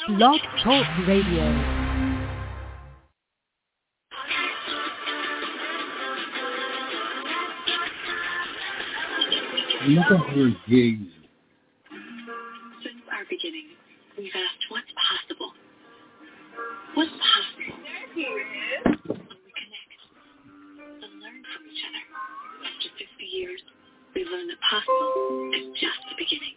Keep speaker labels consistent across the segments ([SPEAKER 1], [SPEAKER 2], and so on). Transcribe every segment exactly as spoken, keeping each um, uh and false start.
[SPEAKER 1] Blog Talk Radio.
[SPEAKER 2] Looking for gigs.
[SPEAKER 3] Since our beginning, we've asked what's possible. What's possible when we connect and learn from each other. After fifty years, we've learned that possible is just the beginning.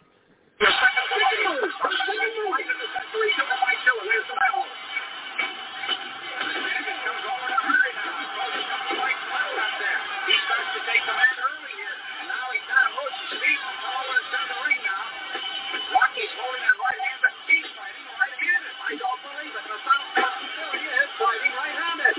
[SPEAKER 4] Rocky's holding that right hand, but he's fighting right-handed. I don't believe it. The South possibility is fighting right-handed.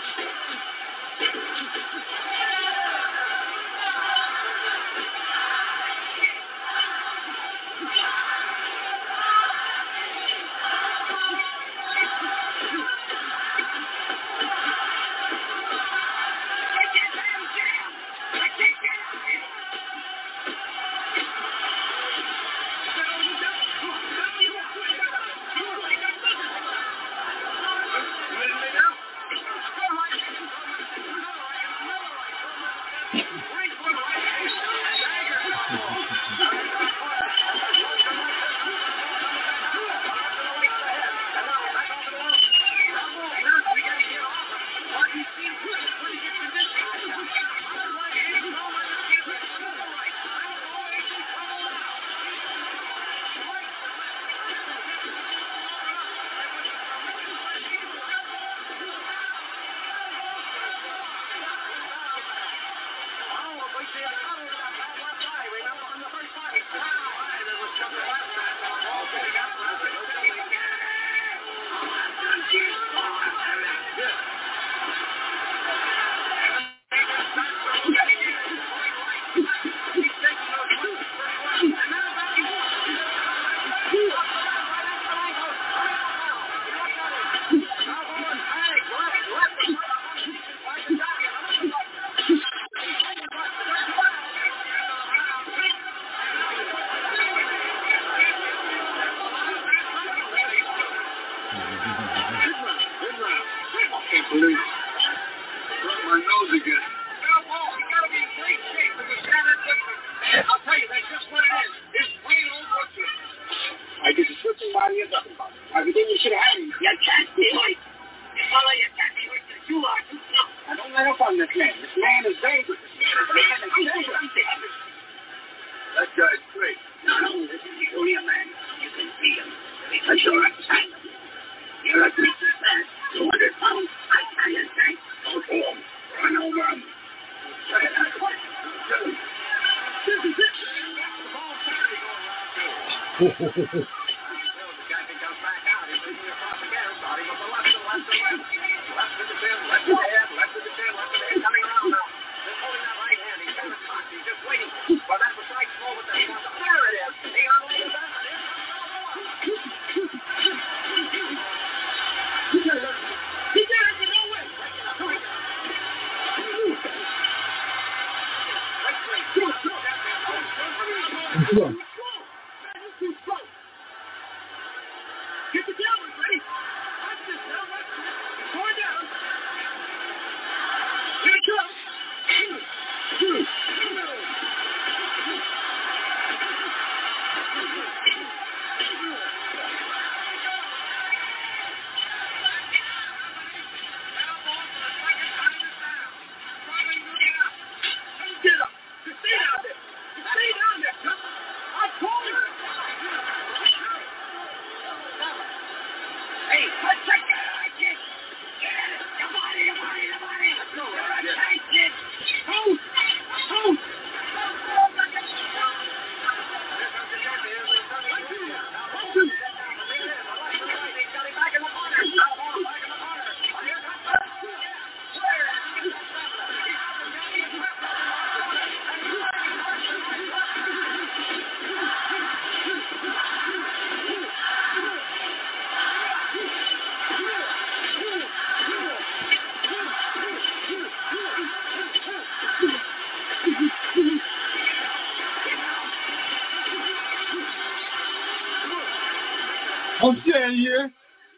[SPEAKER 2] I'm standing here.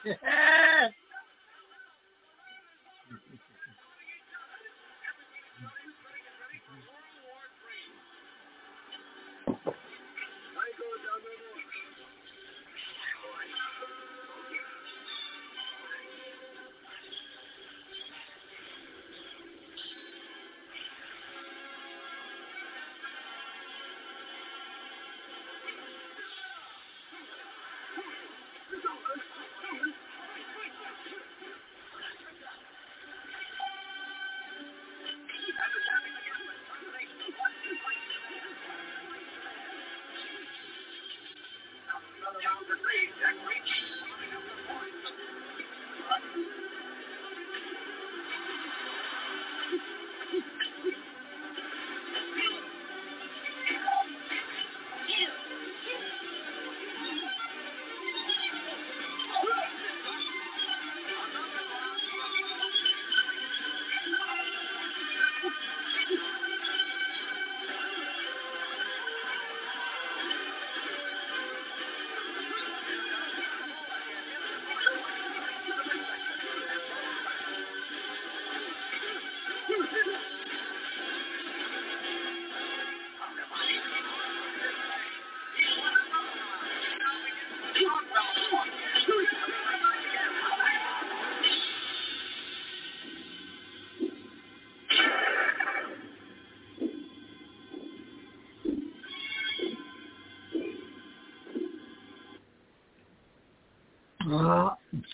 [SPEAKER 2] Uh,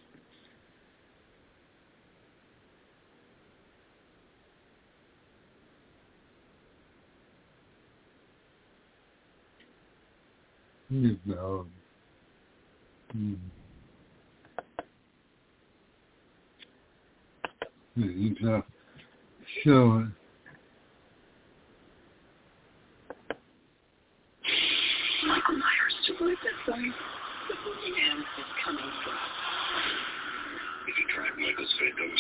[SPEAKER 2] no. Hmm. He's uh, so.
[SPEAKER 3] Michael Myers survived that fire. The boogeyman is coming for us.
[SPEAKER 4] If you track Michael's victims,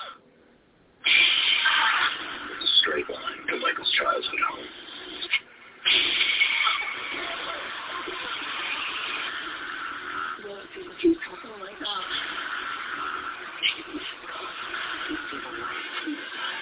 [SPEAKER 4] it's a straight line to Michael's childhood home.
[SPEAKER 3] Well, if you do something like that, you see the light from the side.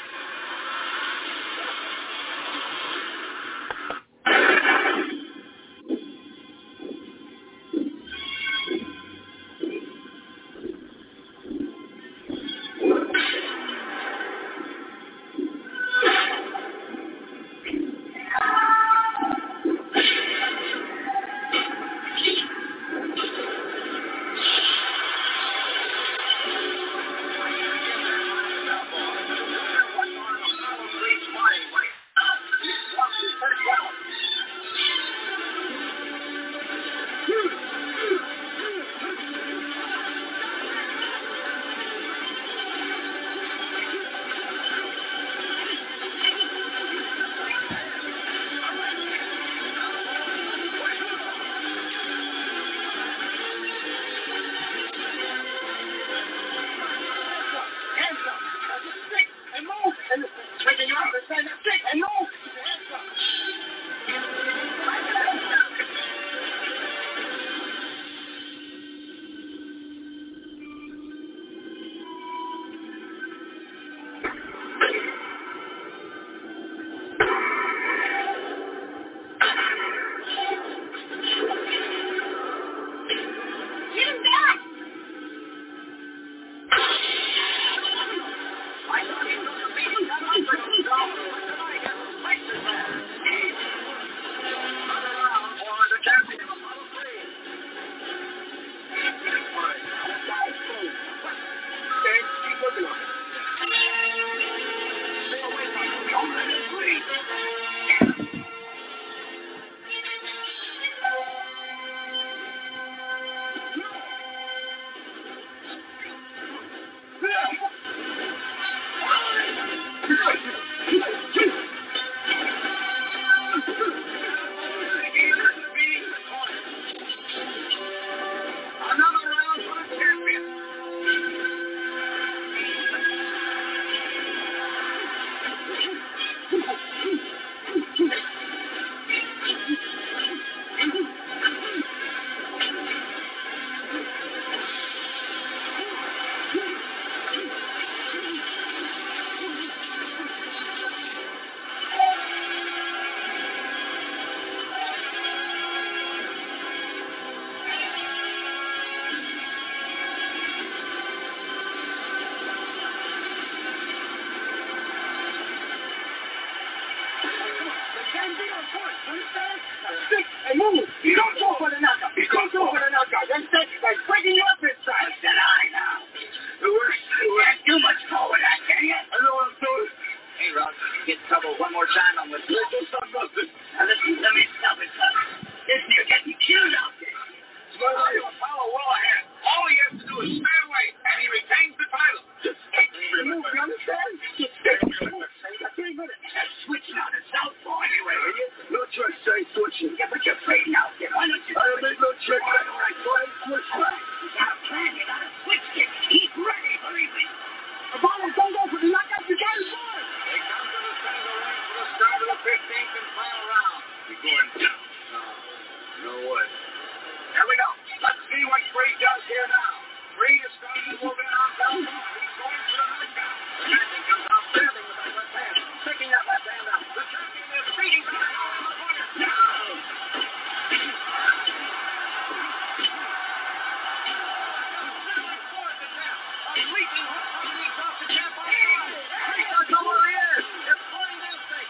[SPEAKER 4] Hey, move. You don't go for the knockout. You don't go for the knockout. Then say, like, breaking you up inside. I said, I know. The worst. You can't do much more with that, can you? I know what I'm doing. Hey, Rob, if you get in trouble one more time, I'm with you. Let's do something else. Now, listen, let me stop it, son. Listen, you're getting killed out there. Smart eye, Apollo well ahead. All he has to do is stay away, and he retains the title. Just take me to move, you understand? Just take me to move. Three minutes. That's switching on the southpaw anyway, will you? No choice, say switching. Yeah, but you're afraid now. Why don't you? I don't make no trick. All right, all right, go ahead and switch. All right. You got a plan. You got to switch it. He's ready, believe me. Apollo, don't go for the knockout. You got it, boy. They come to the center of the ring for the start of the fifteenth and final round. You're going down. No, no way. Here we go. Let's see what Creed does here now. Creed is starting to move in on down. He's going for the knockout. The champion comes out standing with that left hand. Sticking that left hand out. The champion is beating the power in the corner. No! A leaping hook underneath off the champ on the line. Creed does know where he is. It's going down state.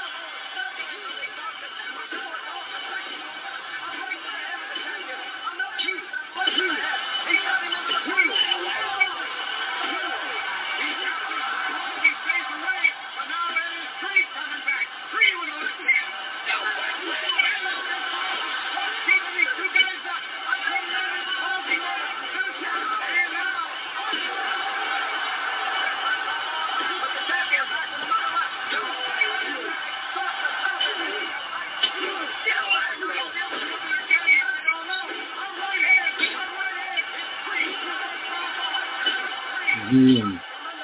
[SPEAKER 2] Mm.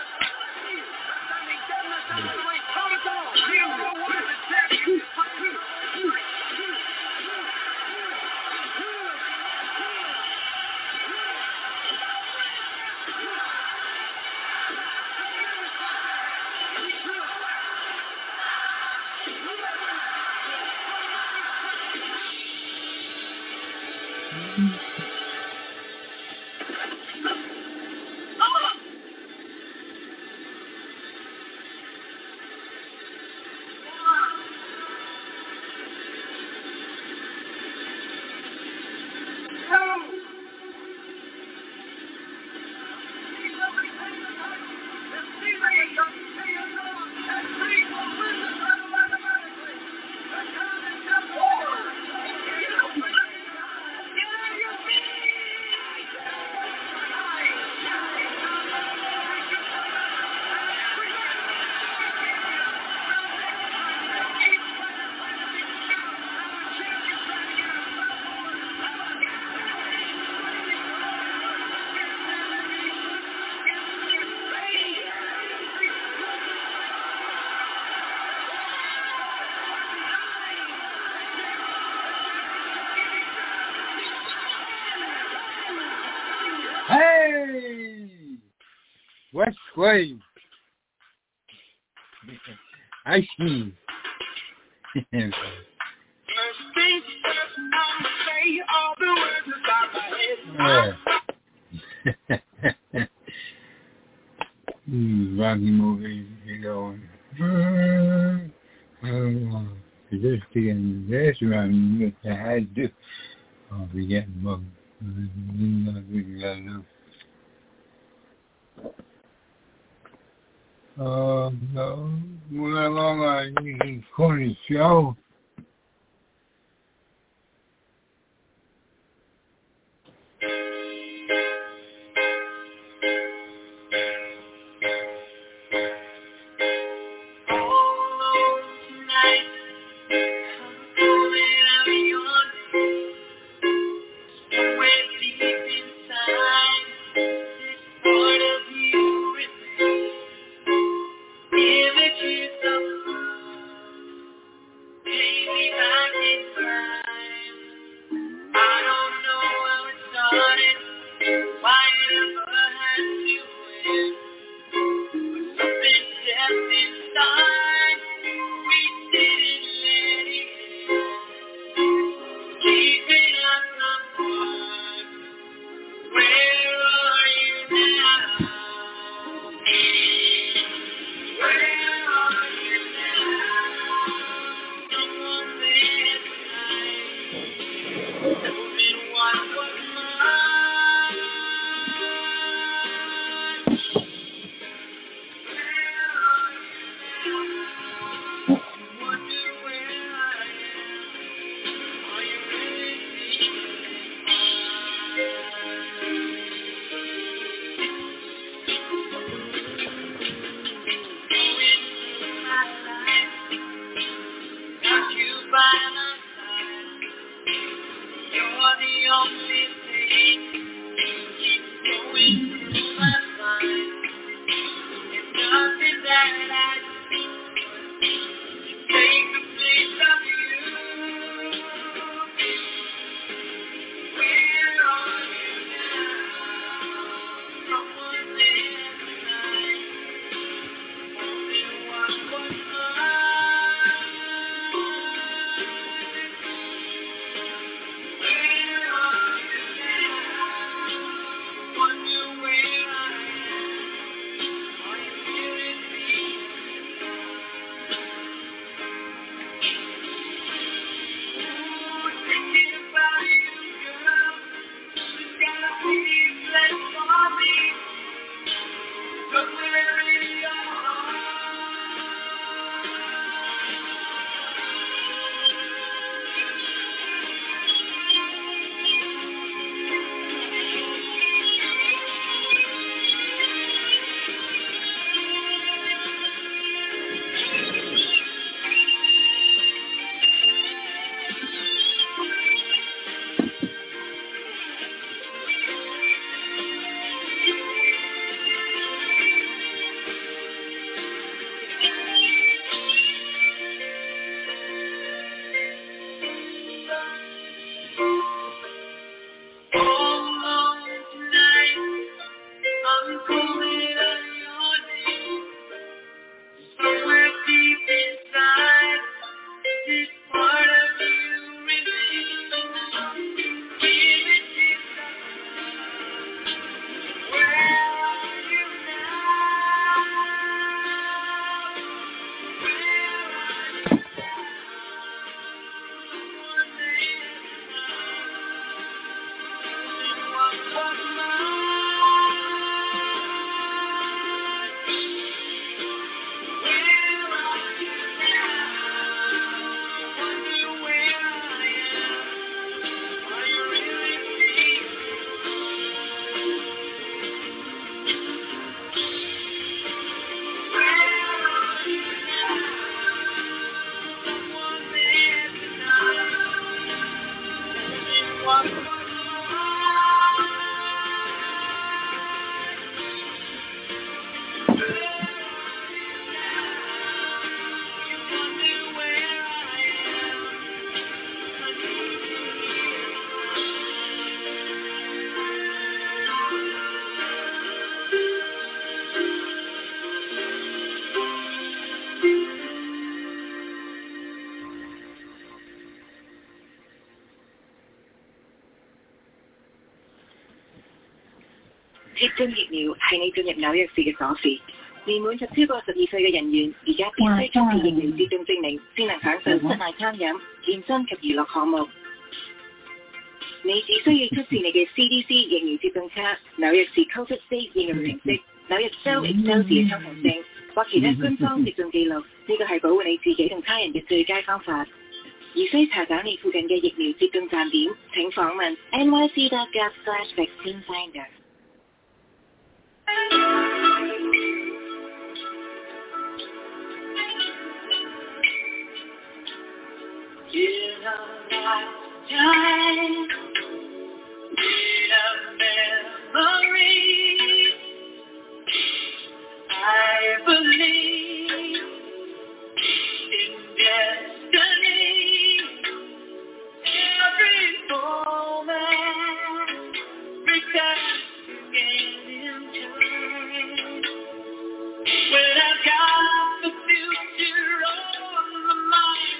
[SPEAKER 2] Hey! West Wave. I see. mm, Rocky movie, you going. Just getting this around, I had to. I'll be getting bugged. Uh, no, moving along on Corny show.
[SPEAKER 3] Images of 接種疫苗係你進入紐約市嘅鎖匙。年滿及超過十二歲嘅人員，而家必須出示疫苗接種證明，先能享受室內餐飲、健身及娛樂項目。你只需要出示你嘅 C D C 疫苗接種卡、紐約市 COVID Safe 應用程式、紐約州 Excel 字嘅通行證或其他官方接種記錄，呢個係保護你自己同他人嘅最佳方法。而需查找你附近嘅疫苗接種站點，請訪問 n y c dot gov slash vaccine finder。
[SPEAKER 4] In a lifetime, in a memory, I believe in destiny. Every moment, every time in time. When I've got the future on my mind.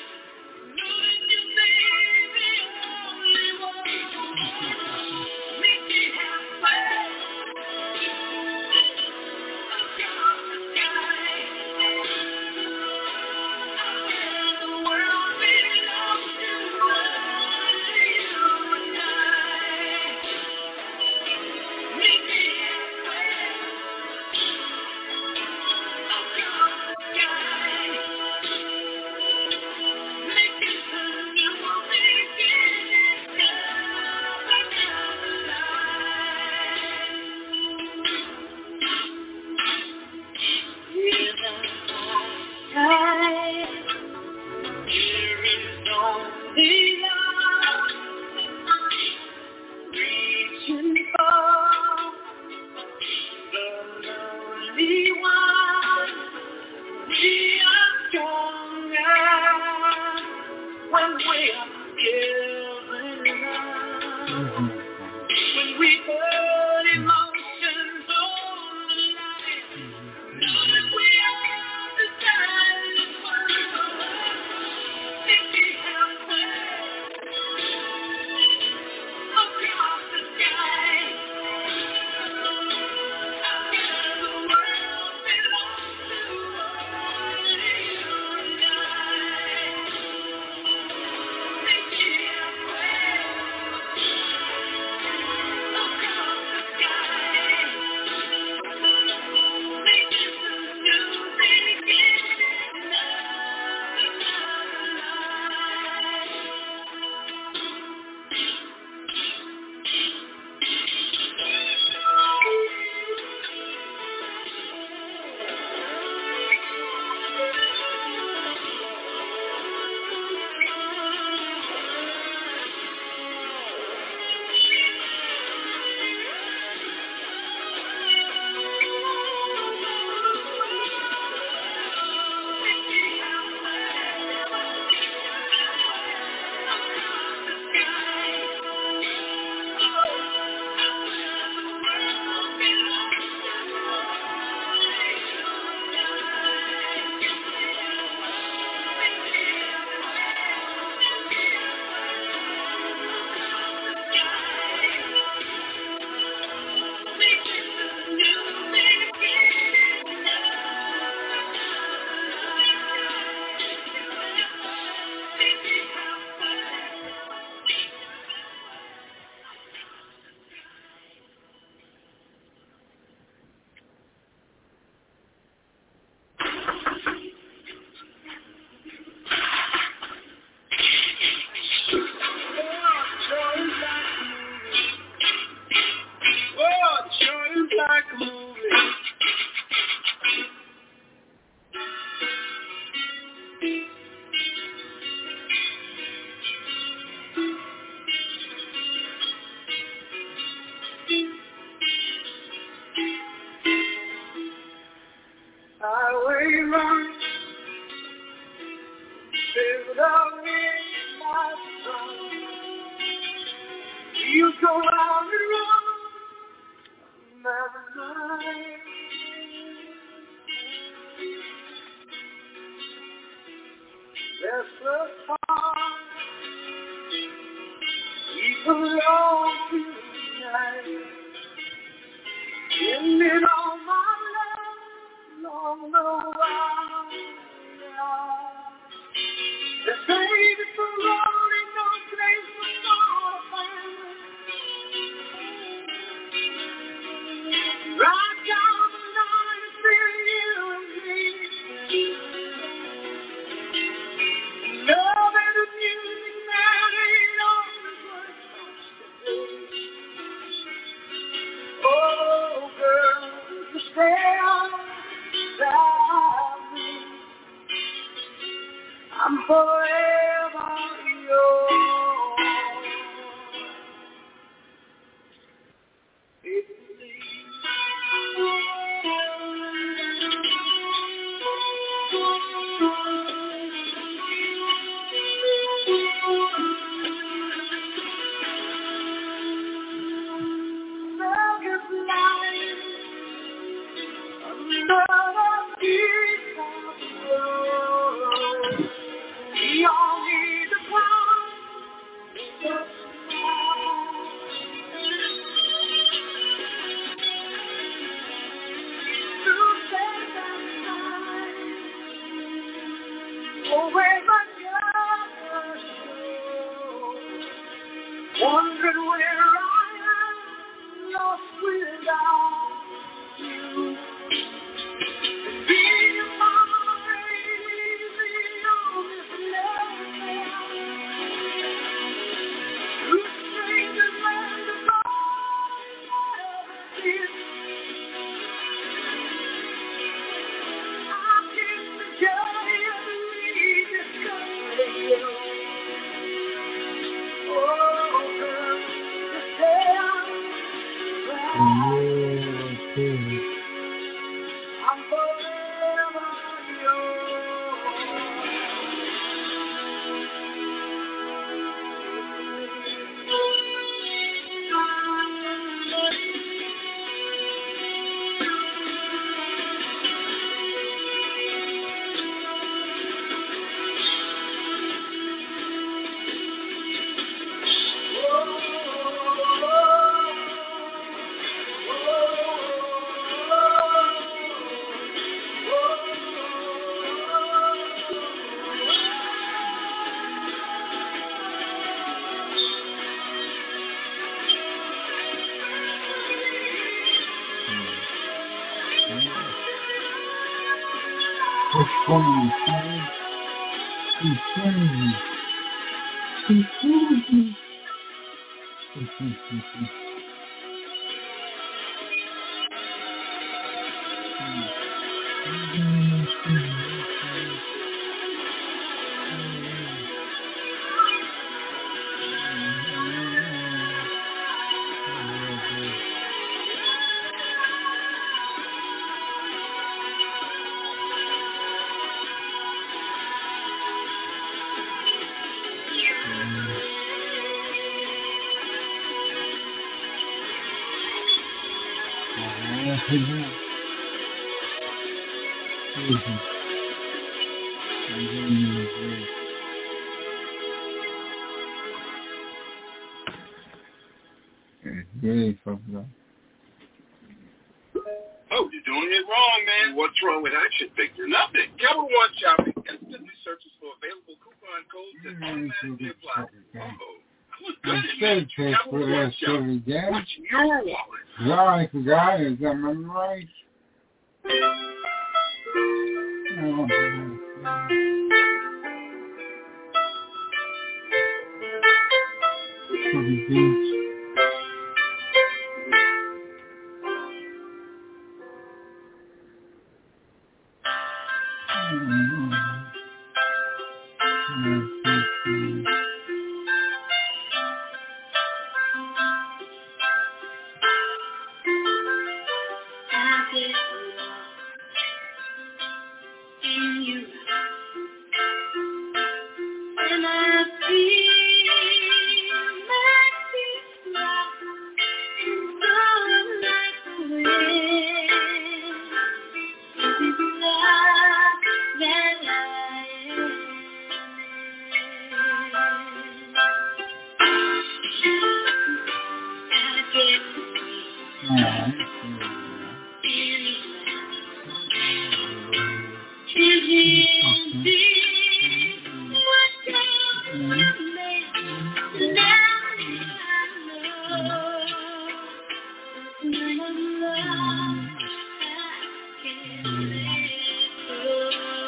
[SPEAKER 4] With all my love, long the while, the same is the road in no place for sorrow. Right down the line, it's been you and me. Love and the music that ain't always what it's supposed to be. Oh, girl, you stay on beside me. I'm forever yours. If you leave. We all need the power. Wondering where I am, lost without you. Being my baby on this level, who strangers land the ball is. I can't tell you we discovered you. Oh, girl, just stay on. I'm forever
[SPEAKER 2] It's funny, funny. It's funny. It's funny. It's funny. Really fucked up.
[SPEAKER 5] Oh, you're doing it wrong, man. What's wrong with Action Figures? Nothing. Capital One Shopping instantly searches for available coupon codes and automatically applies. Oh,
[SPEAKER 2] Instead of take for that silly game.
[SPEAKER 5] What's your wallet?
[SPEAKER 2] Well, I forgot it. Am I right? No. For the beach.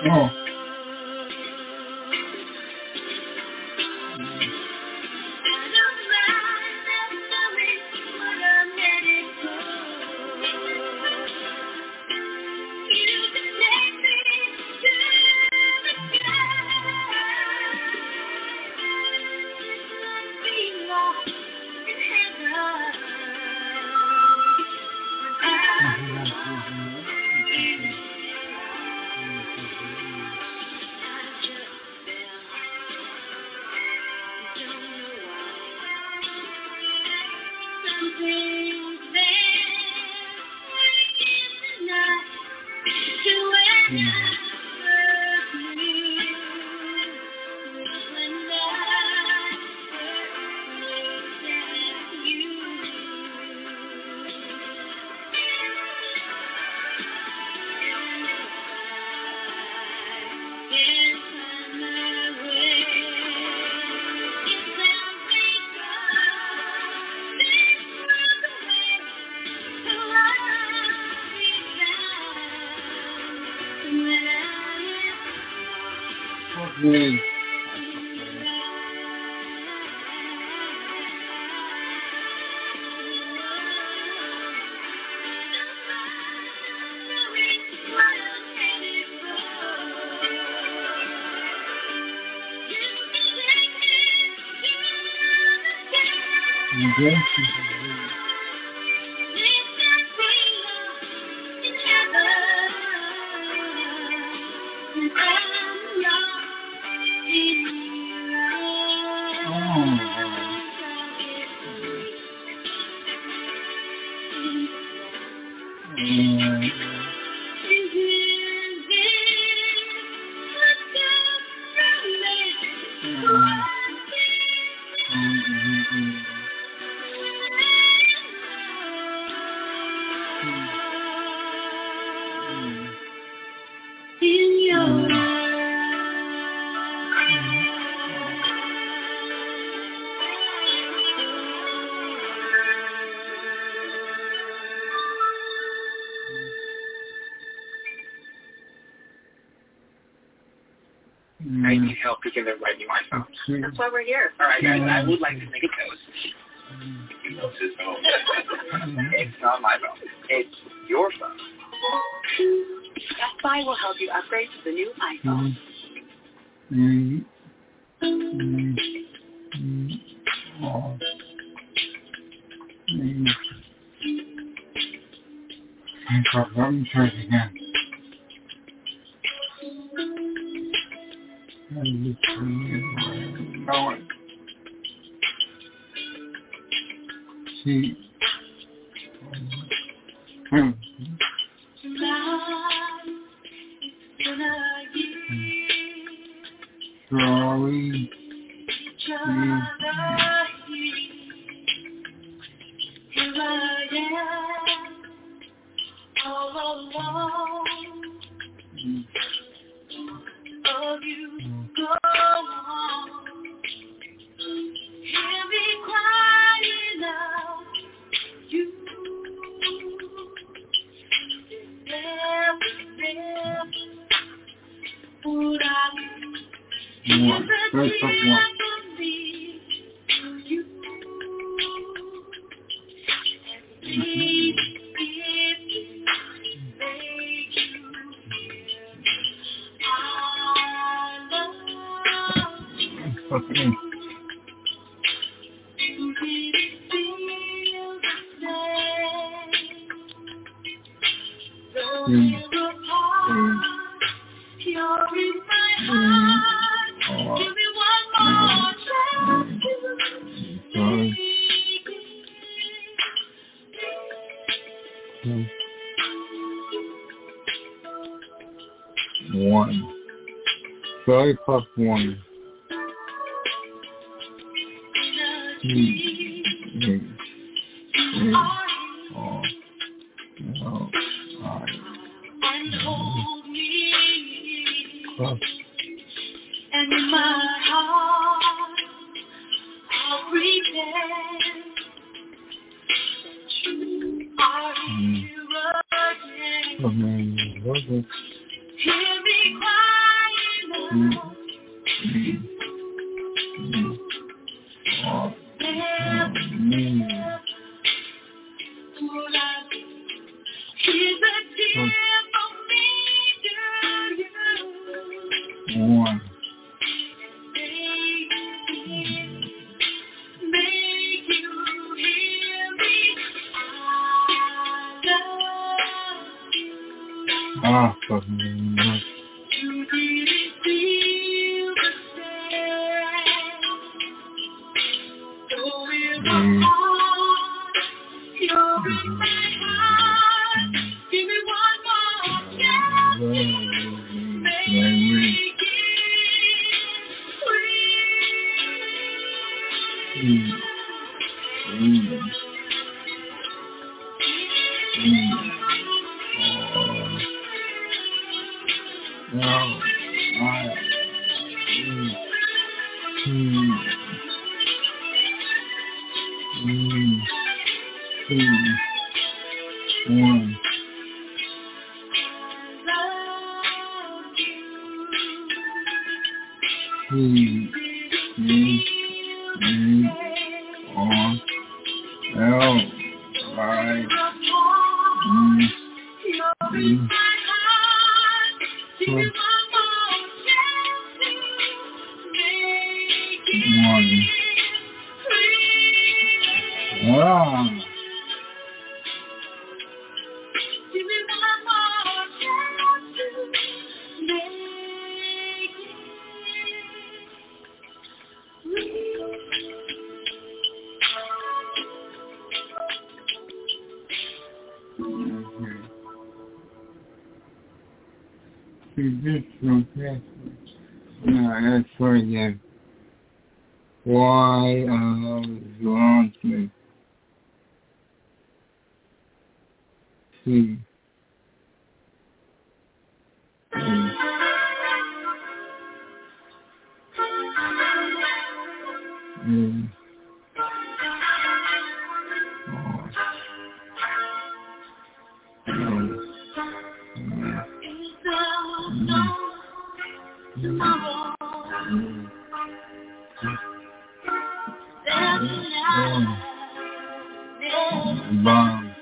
[SPEAKER 2] Oh. Mm. Yes.
[SPEAKER 6] I need help picking the right iPhone.
[SPEAKER 3] That's why we're here.
[SPEAKER 6] All right, guys, I would like to make a toast. It's not my phone. It's your phone.
[SPEAKER 3] Best Buy will help you upgrade to the new iPhone.
[SPEAKER 2] Mm. Mm. Mm. Oh. Mm. Let me try it again. No one. See. Hmm. Sorry.
[SPEAKER 3] All alone. Oh, you go on. Hear me crying out. You never, never would I
[SPEAKER 2] One. First of one.
[SPEAKER 3] You
[SPEAKER 2] Mm-hmm. Okay. Mm. Mm. Oh. Give me one more chance. Mm. Mm. One. Sorry, plus one. Mm. Mm. Mm. Oh. No. I.
[SPEAKER 3] And hold me.
[SPEAKER 2] Plus.
[SPEAKER 3] And in my heart, I'll pretend that you are
[SPEAKER 2] Mm.
[SPEAKER 3] here again.
[SPEAKER 2] Oh, man, love it.
[SPEAKER 3] Hear me cry.
[SPEAKER 2] One. Ah, fuck me. No, that's for you. Why uh you want me? See. Mm. Mm. Bomb.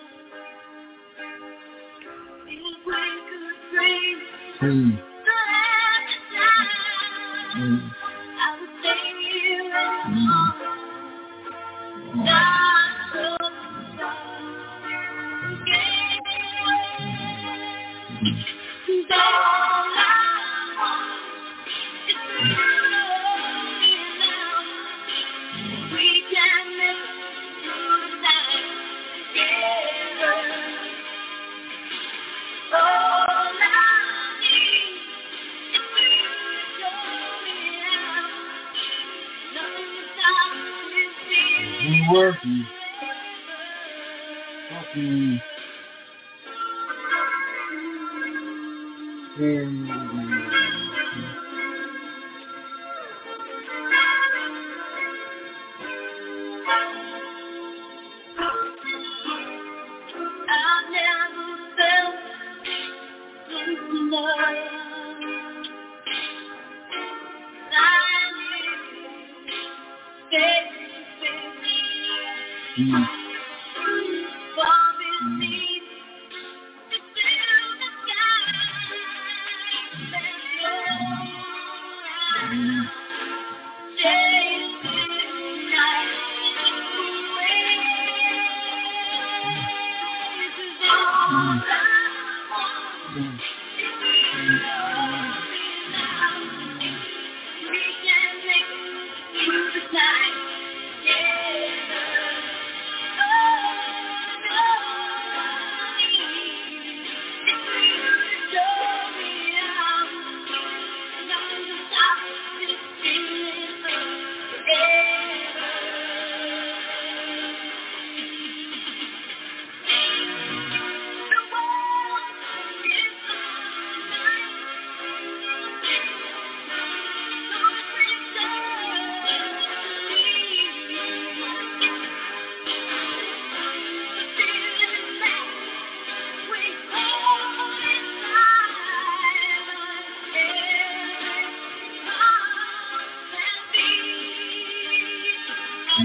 [SPEAKER 2] Hmm. Hmm. Working. Fucking. Mm.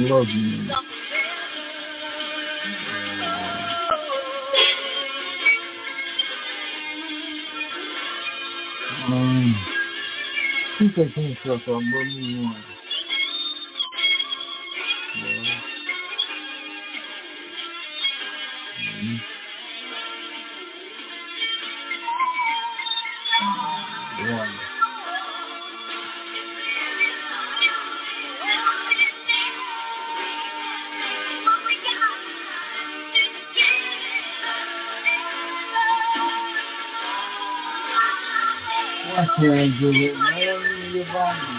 [SPEAKER 2] love you. Um, I think I came across a lovely one. Yeah. Mm-hmm. Yeah. I can't do it, man. You're wrong.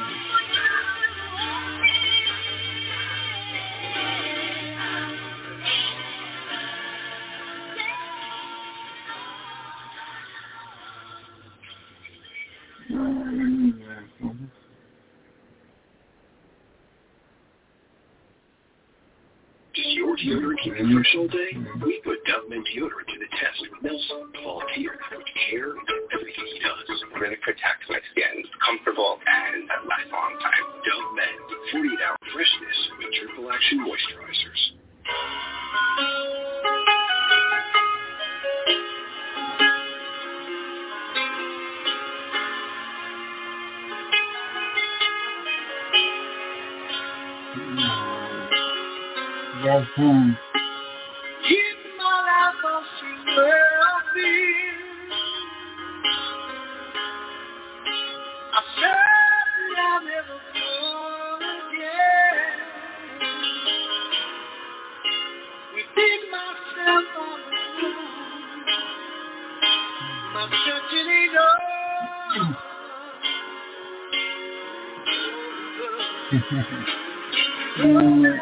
[SPEAKER 7] Does your deodorant keep you fresh all day? We put Dove Men deodorant to the test with Nelson, volunteer, with care in everything he does.
[SPEAKER 6] Really protects my skin. It's comfortable and it lasts a long time.
[SPEAKER 7] Dove Men, forty-eight hour freshness with triple action moisturizers.
[SPEAKER 2] That's him.
[SPEAKER 4] Keep my life on street where I've been. I certainly I'll never go again. We dig myself on the ground. My searching ain't over.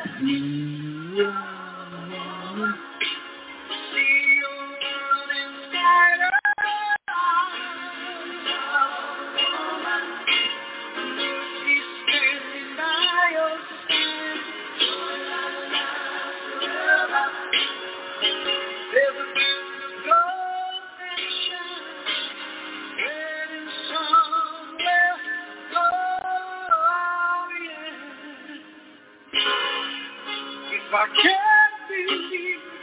[SPEAKER 4] I can't believe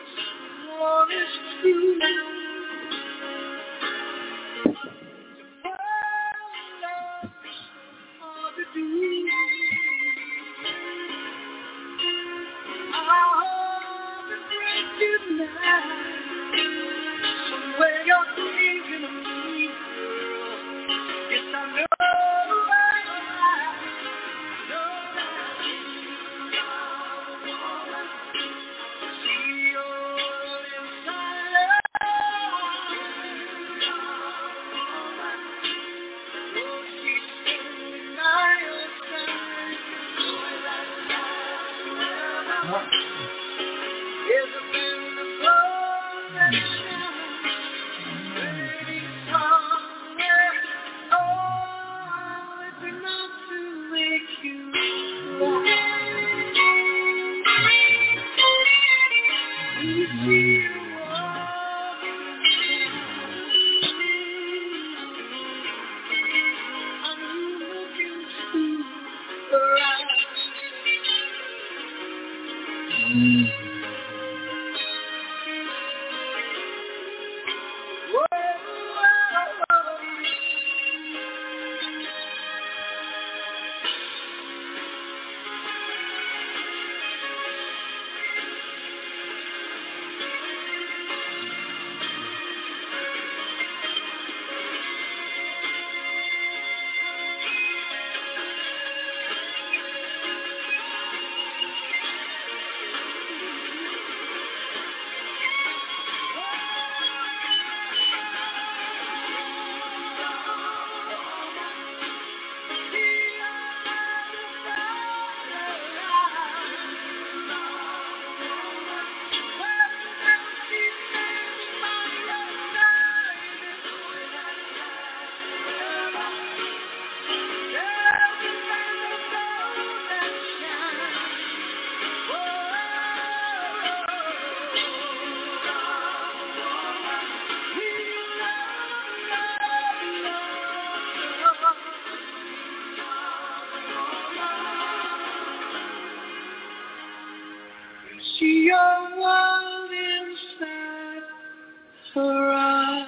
[SPEAKER 8] arise.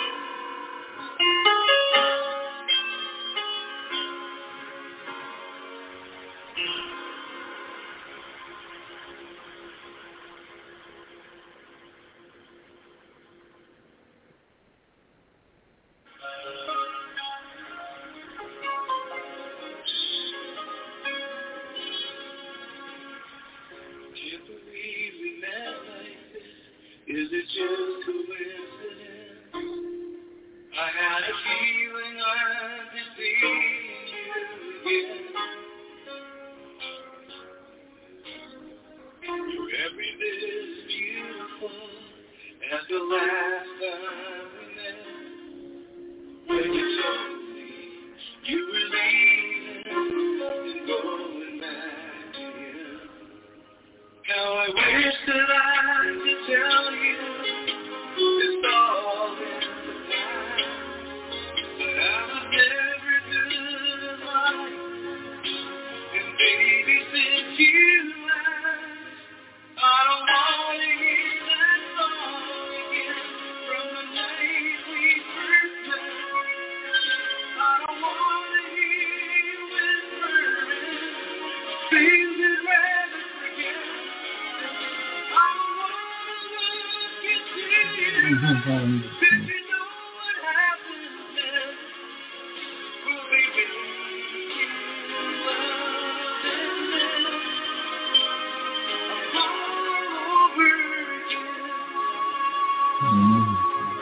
[SPEAKER 8] Can't believe we met like this. Is it just coincidence? I had a feeling I'd be seeing you again. Your every bit as beautiful as the last time we met. When you told me you were leaving and going back to him. How I wish that I could tell you it's all in the past. But I was never good at life. And baby, since you left, I don't want to hear that song again from the night we first met. I don't want to hear you whispering things you'd rather forget. I don't want to look into you, but you know what happens next. We'll be making love and then all over again.
[SPEAKER 2] Mm.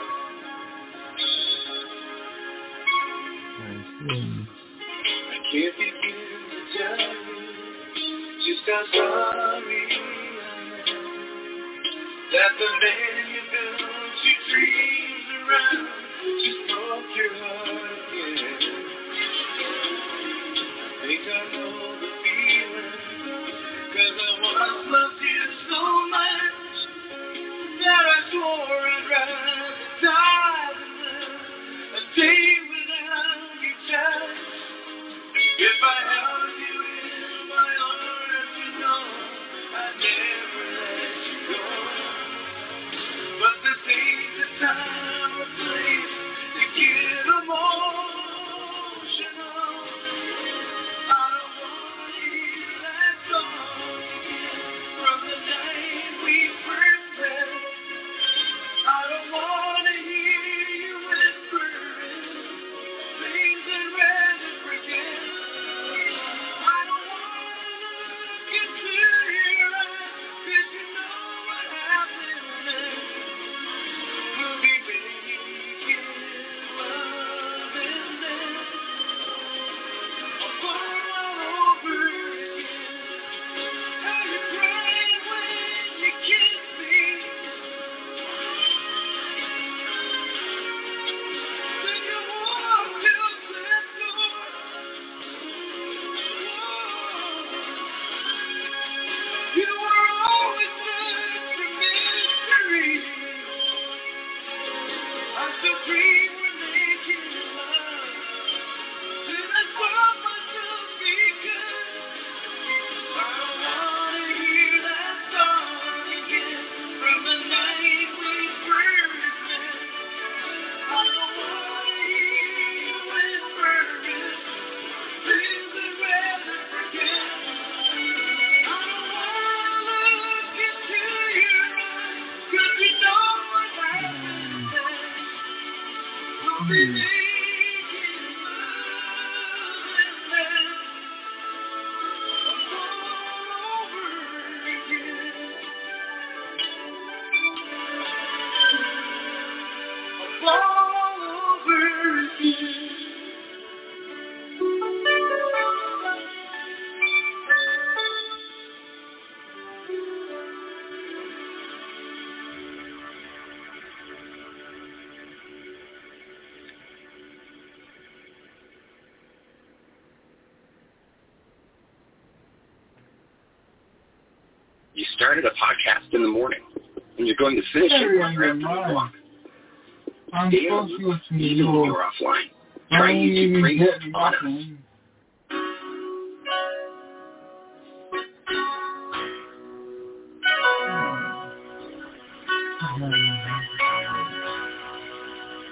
[SPEAKER 2] I see.
[SPEAKER 8] I can't begin to tell you just how sorry I am that the man you built your dreams around just broke your heart again. I think I know the feeling, 'cause I once loved you so much that I swore I'd rather die than live a day without your touch. If I held you in my arms, you know I'd never let you go. But the things that time or place to get emotional, I don't want to hear that song again from the night we first met. I don't want to hear you whispering things I'd rather forget. I don't want to look into your eyes, 'cause you know what happens next. We'll be making love and then I'll fall all over again. How you cry when you kiss me. Then you walk out that door. You were always such a mystery. I still dream we're making love. Then I saw myself because I don't want to hear that song again from the night we first met. I don't want to hear you whispering things I'd rather forget. I don't want to look into your eyes, 'cause you know what happens next. We'll be making love and then all over again. All over again.
[SPEAKER 7] You started a podcast in the morning, and you're going to finish it
[SPEAKER 2] Carry on
[SPEAKER 7] after
[SPEAKER 2] your
[SPEAKER 7] the
[SPEAKER 2] mind.
[SPEAKER 7] clock.
[SPEAKER 2] I'm
[SPEAKER 7] Daily,
[SPEAKER 2] supposed to listen to
[SPEAKER 7] even when
[SPEAKER 2] you.
[SPEAKER 7] you're offline.
[SPEAKER 2] I
[SPEAKER 7] Try
[SPEAKER 2] don't
[SPEAKER 7] YouTube
[SPEAKER 2] even
[SPEAKER 7] Premium
[SPEAKER 2] get
[SPEAKER 7] on us.
[SPEAKER 2] talking.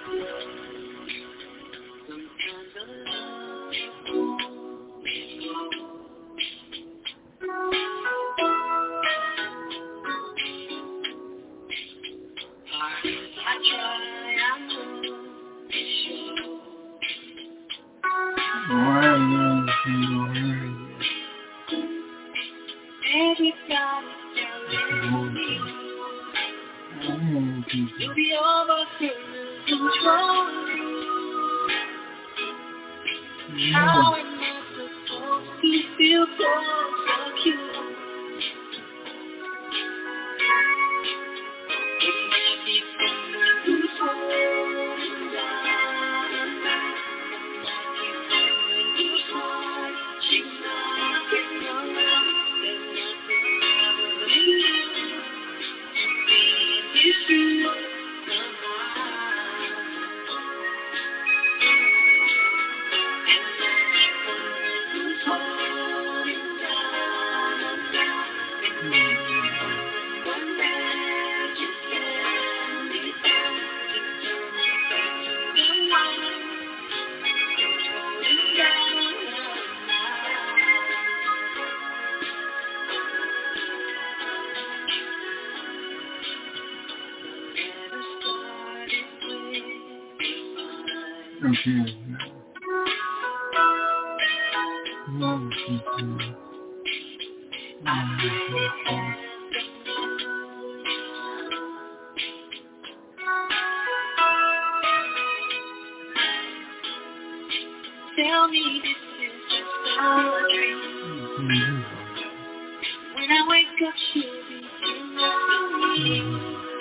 [SPEAKER 3] Tell me this is just a dream. Mm-hmm. When I wake up, she'll be singing to me.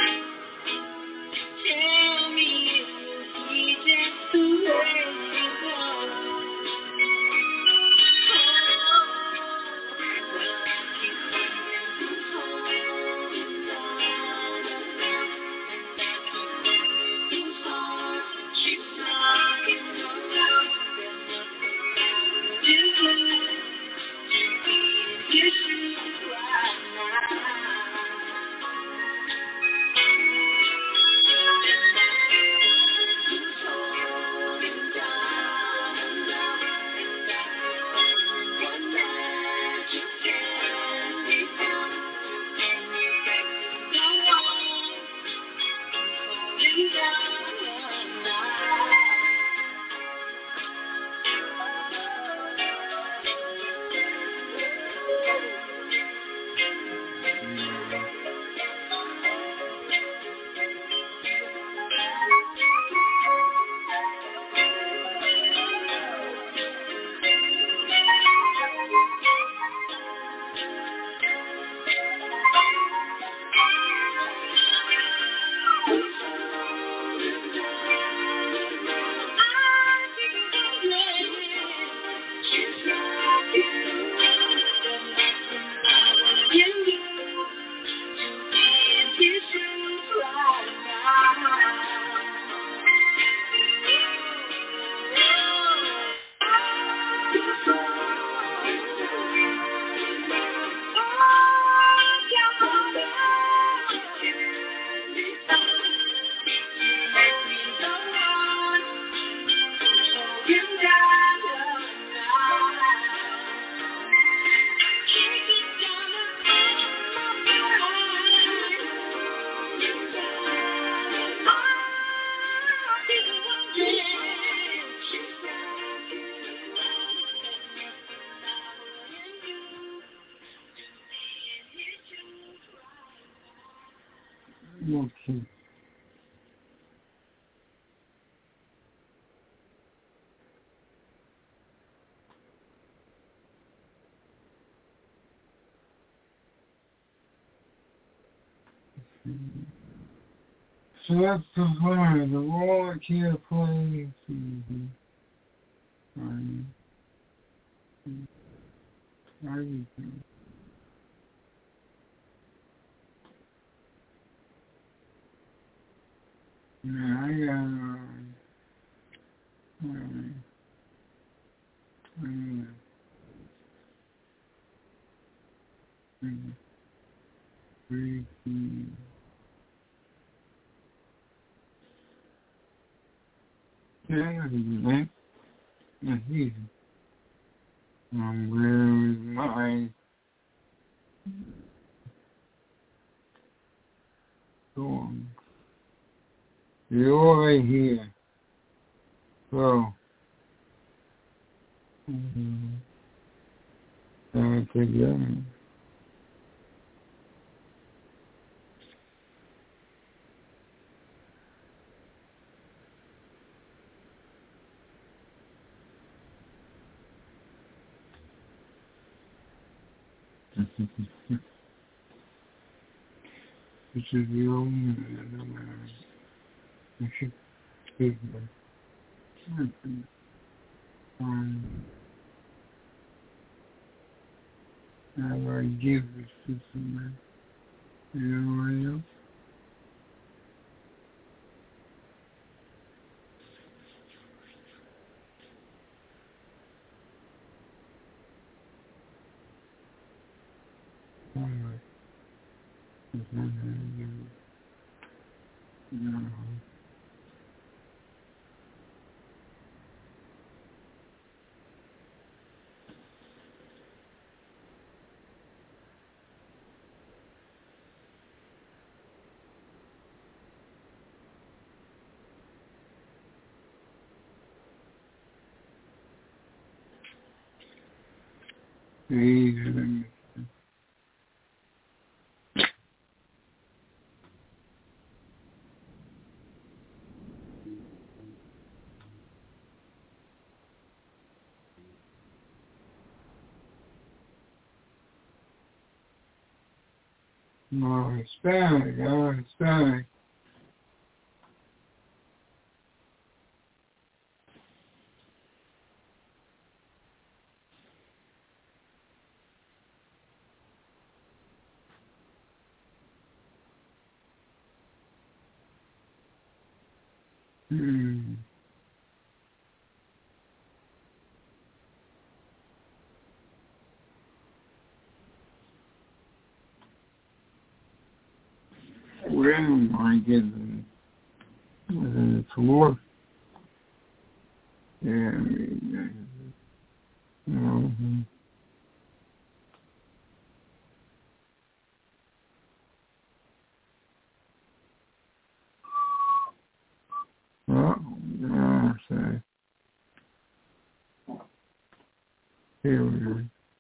[SPEAKER 3] Tell me it will be just the way it was.
[SPEAKER 2] Okay. So that's the fire. The wall can't play. Mm-hmm. Right. Everything. Yeah, I got um, um, um, um, breathing. Yeah, man. That's easy. Um, where's my song? You're right here. So, mm-hmm. uh, together. This is the only I should speak of. Um, how do I give this to somebody? Anyone else? Alright. No. Please, no, Hispanic, I'm Hispanic. Hmm. Where am I getting uh, to work? Yeah, I mean, uh, mm-hmm. Oh, no, sorry. Here we go.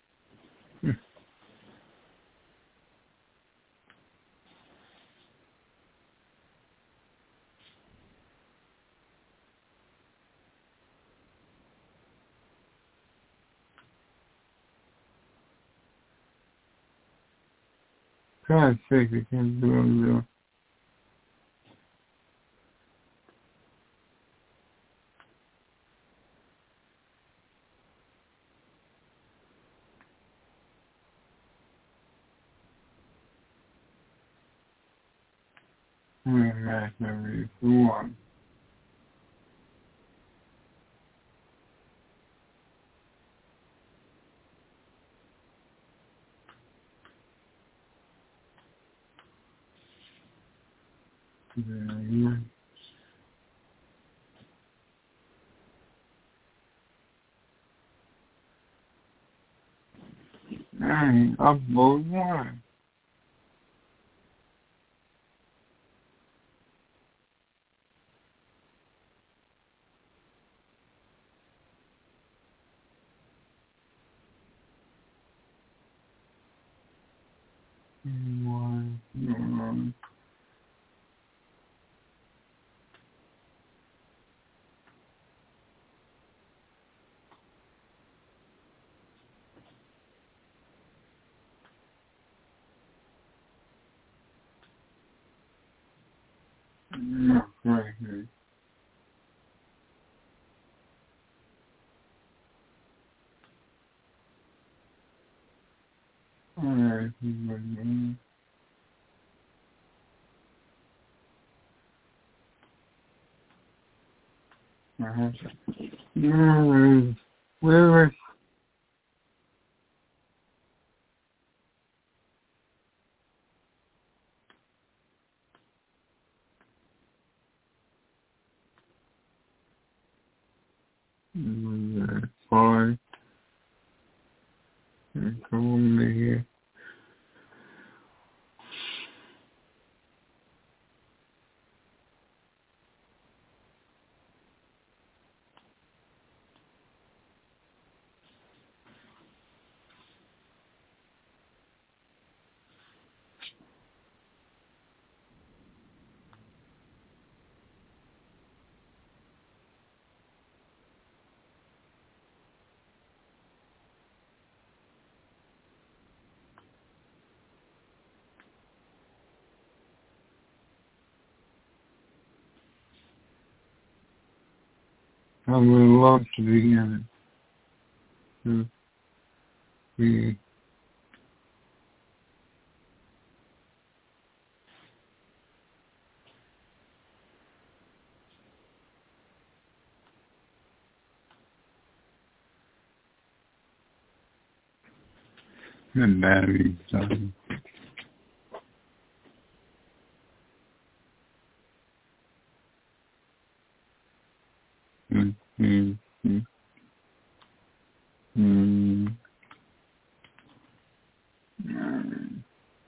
[SPEAKER 2] God's sake, I can't do it. I'm not really one. Yeah. I ain't upload one. One. One. Not right here. Alright, uh-huh. No, where is Mm, fine. Come on here. I would love to begin it. To be the battery time. Mm, mm, mm. Mm. Mm.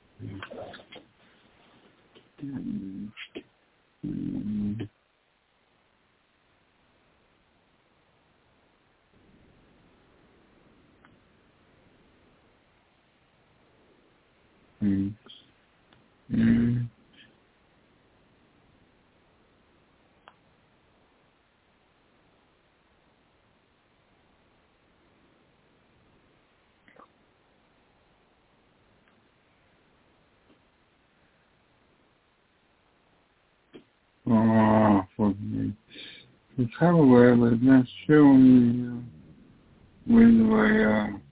[SPEAKER 2] Mm. Mm. Mm. Mm. Oh, fuck me. It's everywhere, but it's not showing me uh, with my, uh,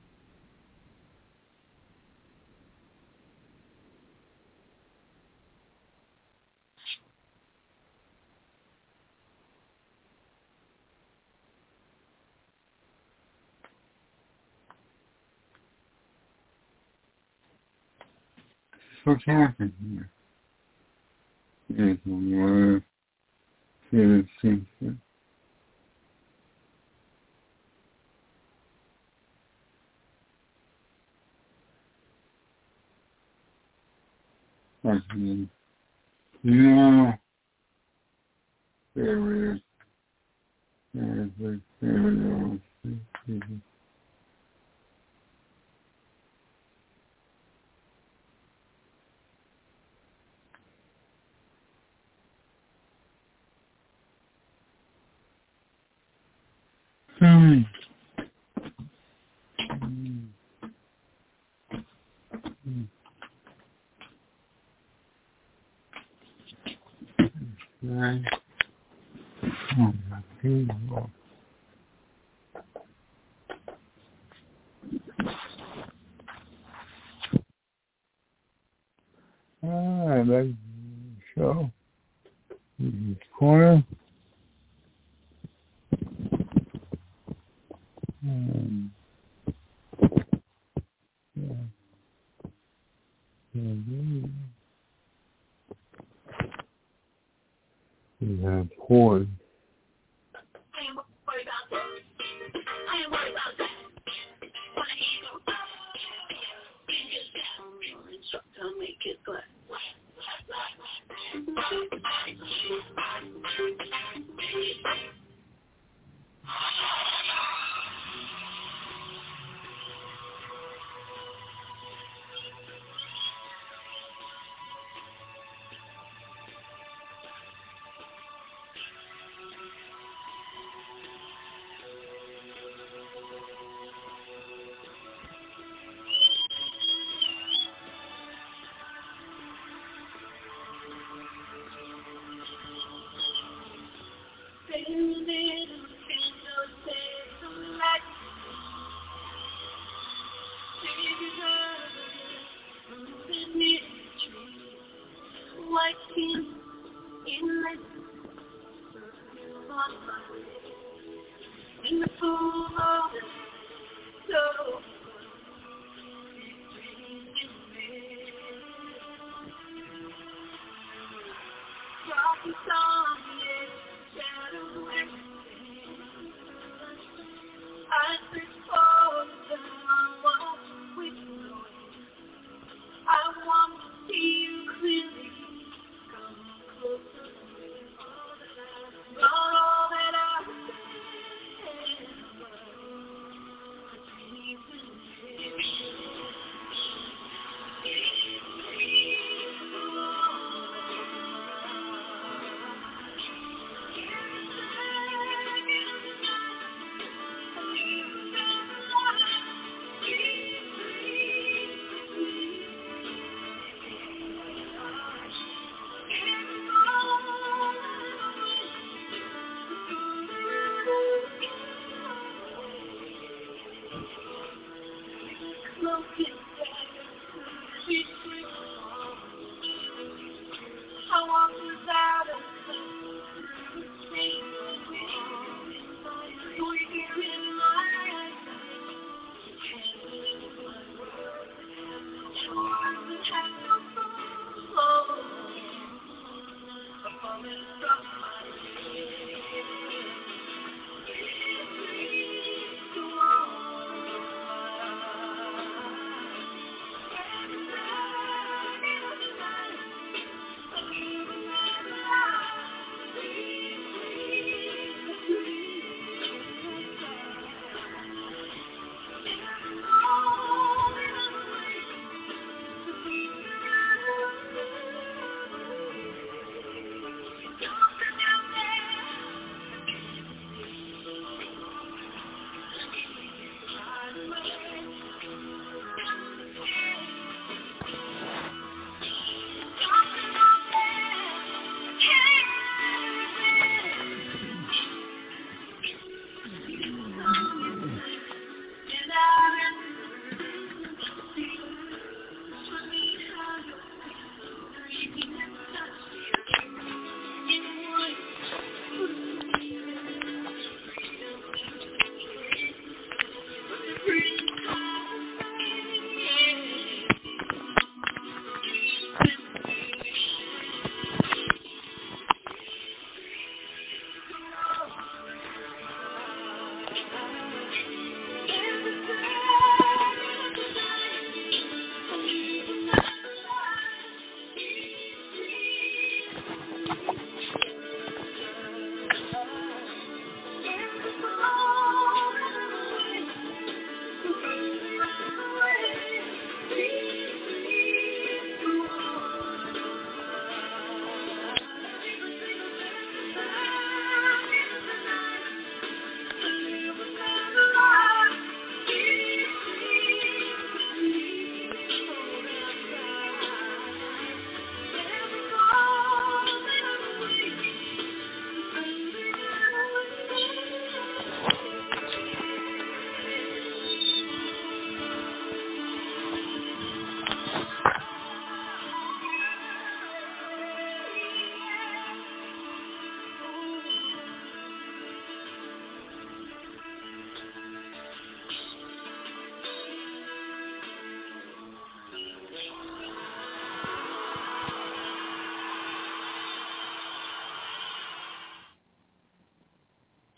[SPEAKER 2] what's happening here? It's a word. It seems to. Fuck me. No. There it is. There it is. There it is. Hmm. Right. Oh, my God. Ah, I like the show. This is corner. Um, yeah. Yeah. We have corn.
[SPEAKER 8] I ain't worried about that. I ain't worried about that. My ego. You just got your instructor, make it black. In the pool of the soul, rocky song, yeah, shadow everything.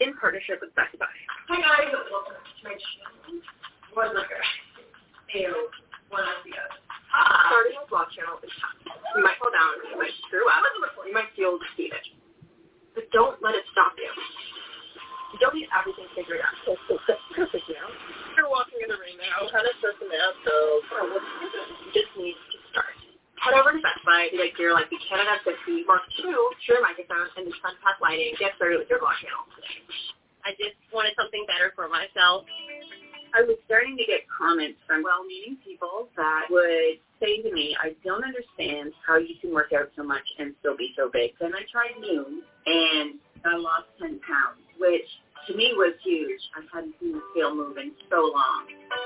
[SPEAKER 9] in partnership with Specify. Hi guys, welcome to my channel. One burger. Ew. One of the other. Starting a vlog channel is tough. You might fall down, you might screw up, you might feel defeated. But don't let it stop you. You don't need everything figured out. So, so that's perfect now. You're walking in the rain now, kind of stressing out, so oh, what's you just need to start. Head over to Best Buy, be like you're like the Canada fifty Mark two, Shure microphone, and the SunPath lighting. Get started with your vlog channel today. I just wanted something better for myself. I was starting to get comments from well-meaning people that would say to me, I don't understand how you can work out so much and still be so big. Then I tried Noom, and I lost ten pounds, which to me was huge. I hadn't seen the scale move in so long.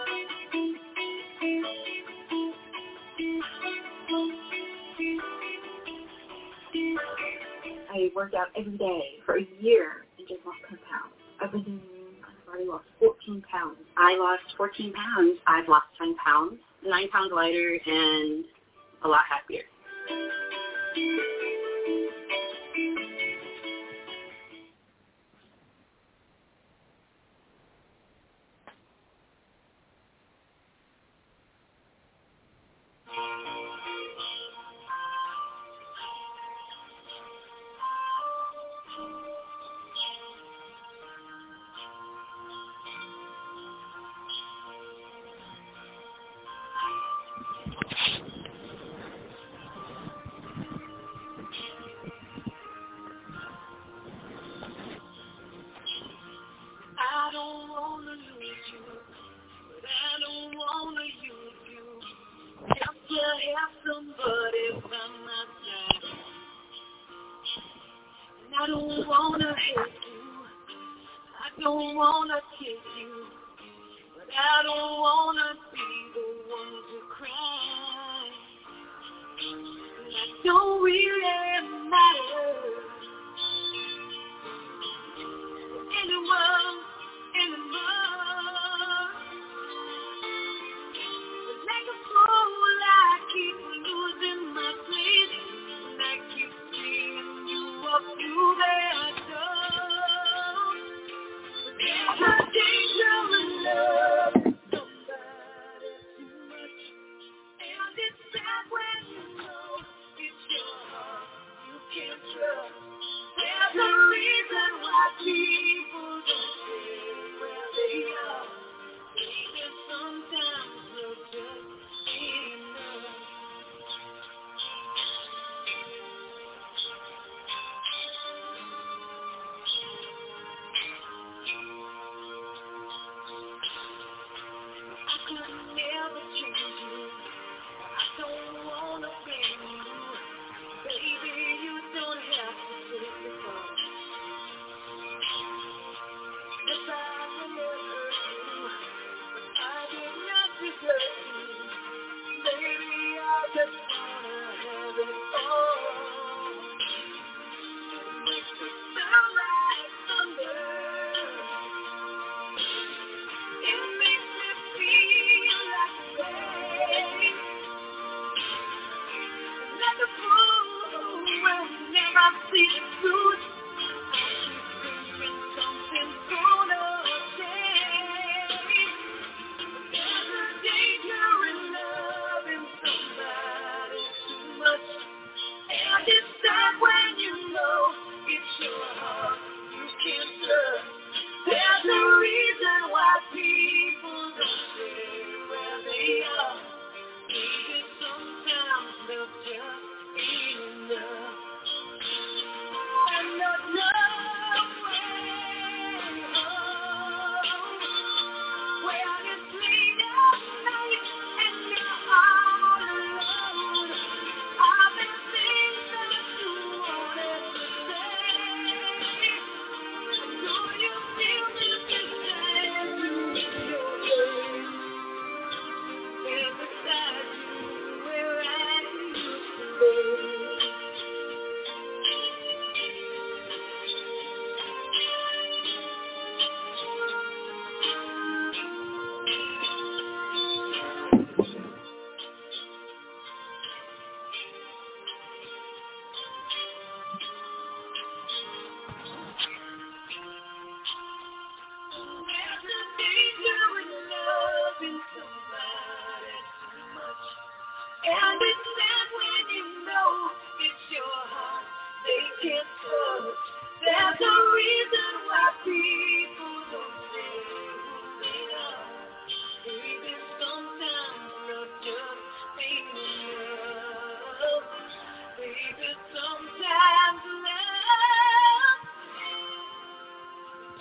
[SPEAKER 9] I worked out every day for a year and just lost ten pounds. I've been doing I've already lost fourteen pounds. I lost fourteen pounds. I've lost ten pounds, nine pounds lighter, and a lot happier.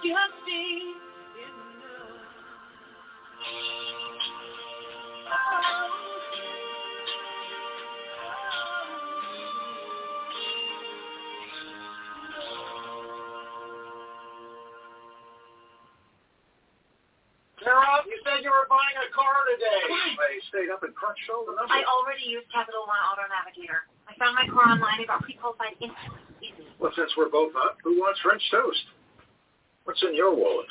[SPEAKER 10] Sarah, you said you were buying a car today. I stayed up and crunched all the numbers.
[SPEAKER 9] I already used Capital One Auto Navigator. I found my car online and got pre-qualified instantly.
[SPEAKER 10] Well, since we're both up, who wants French toast? What's in your wallet?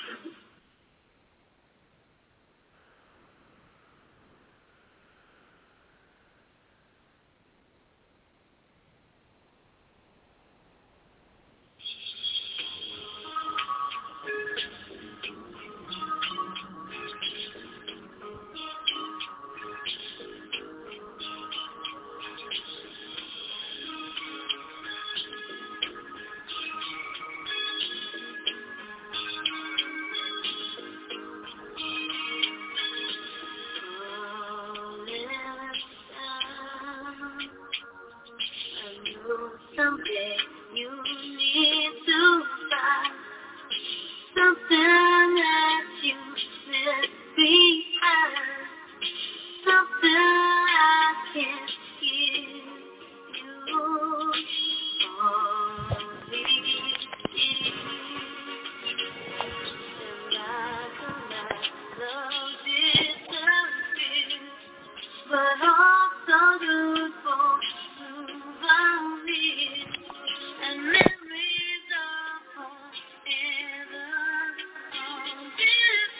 [SPEAKER 8] Someday you need to find something that you left behind, something I can give you only. And I cannot love disappear, but also good for souvenirs and memories of forever on this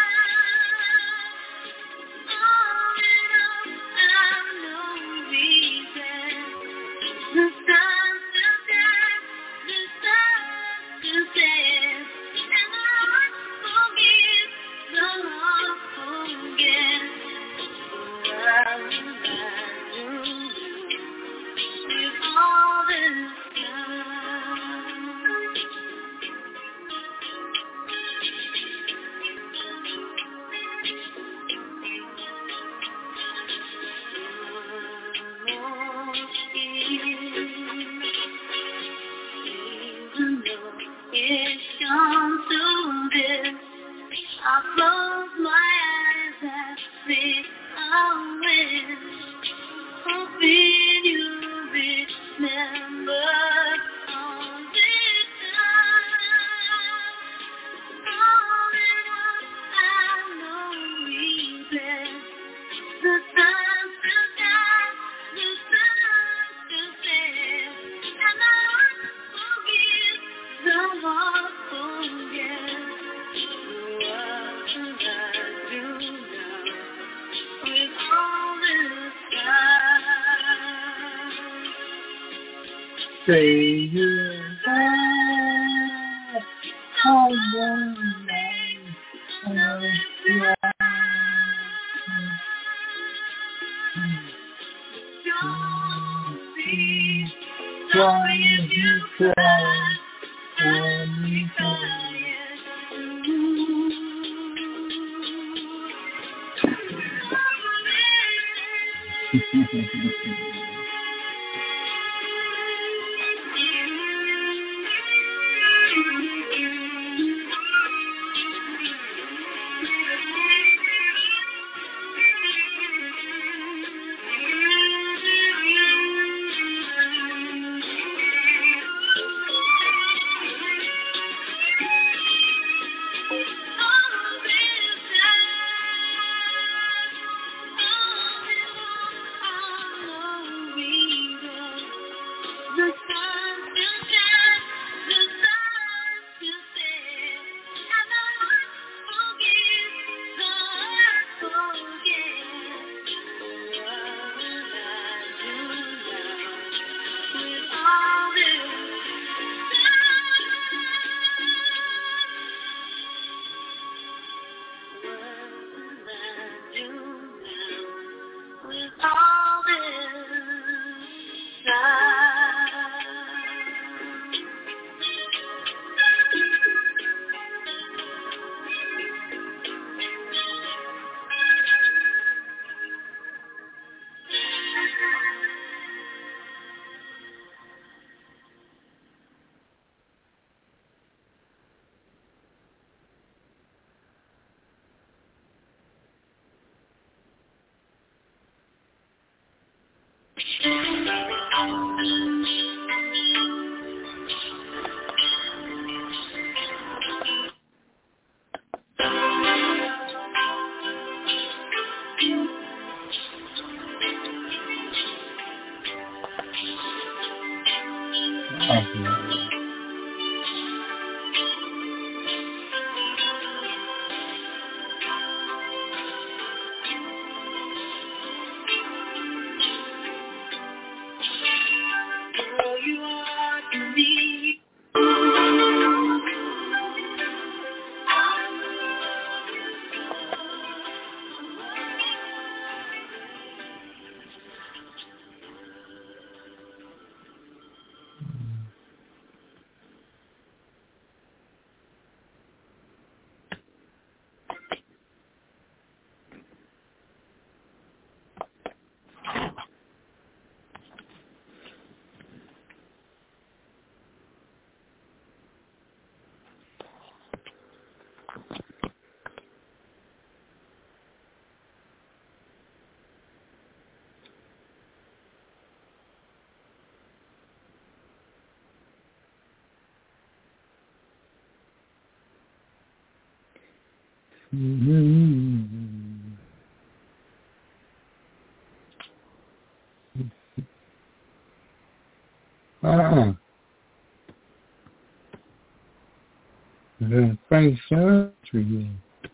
[SPEAKER 8] time. All in all, I know regret. The sun still shines, the sun still says, and the heart forgives, the heart forgets. I will find you with all this time. Even though it's come to this, I close my eyes and think I'll win, hoping you remember all this time. All in all, I know regret. The sun still shines, the sun still says, and the heart forgives, the heart forgets. What should I do now with all this time?
[SPEAKER 2] Say goodbye. I won't make another cry.
[SPEAKER 8] Don't be sorry if you cry, and we cry
[SPEAKER 2] Mm-hmm. Uh-uh. Then Frank Sinatra again.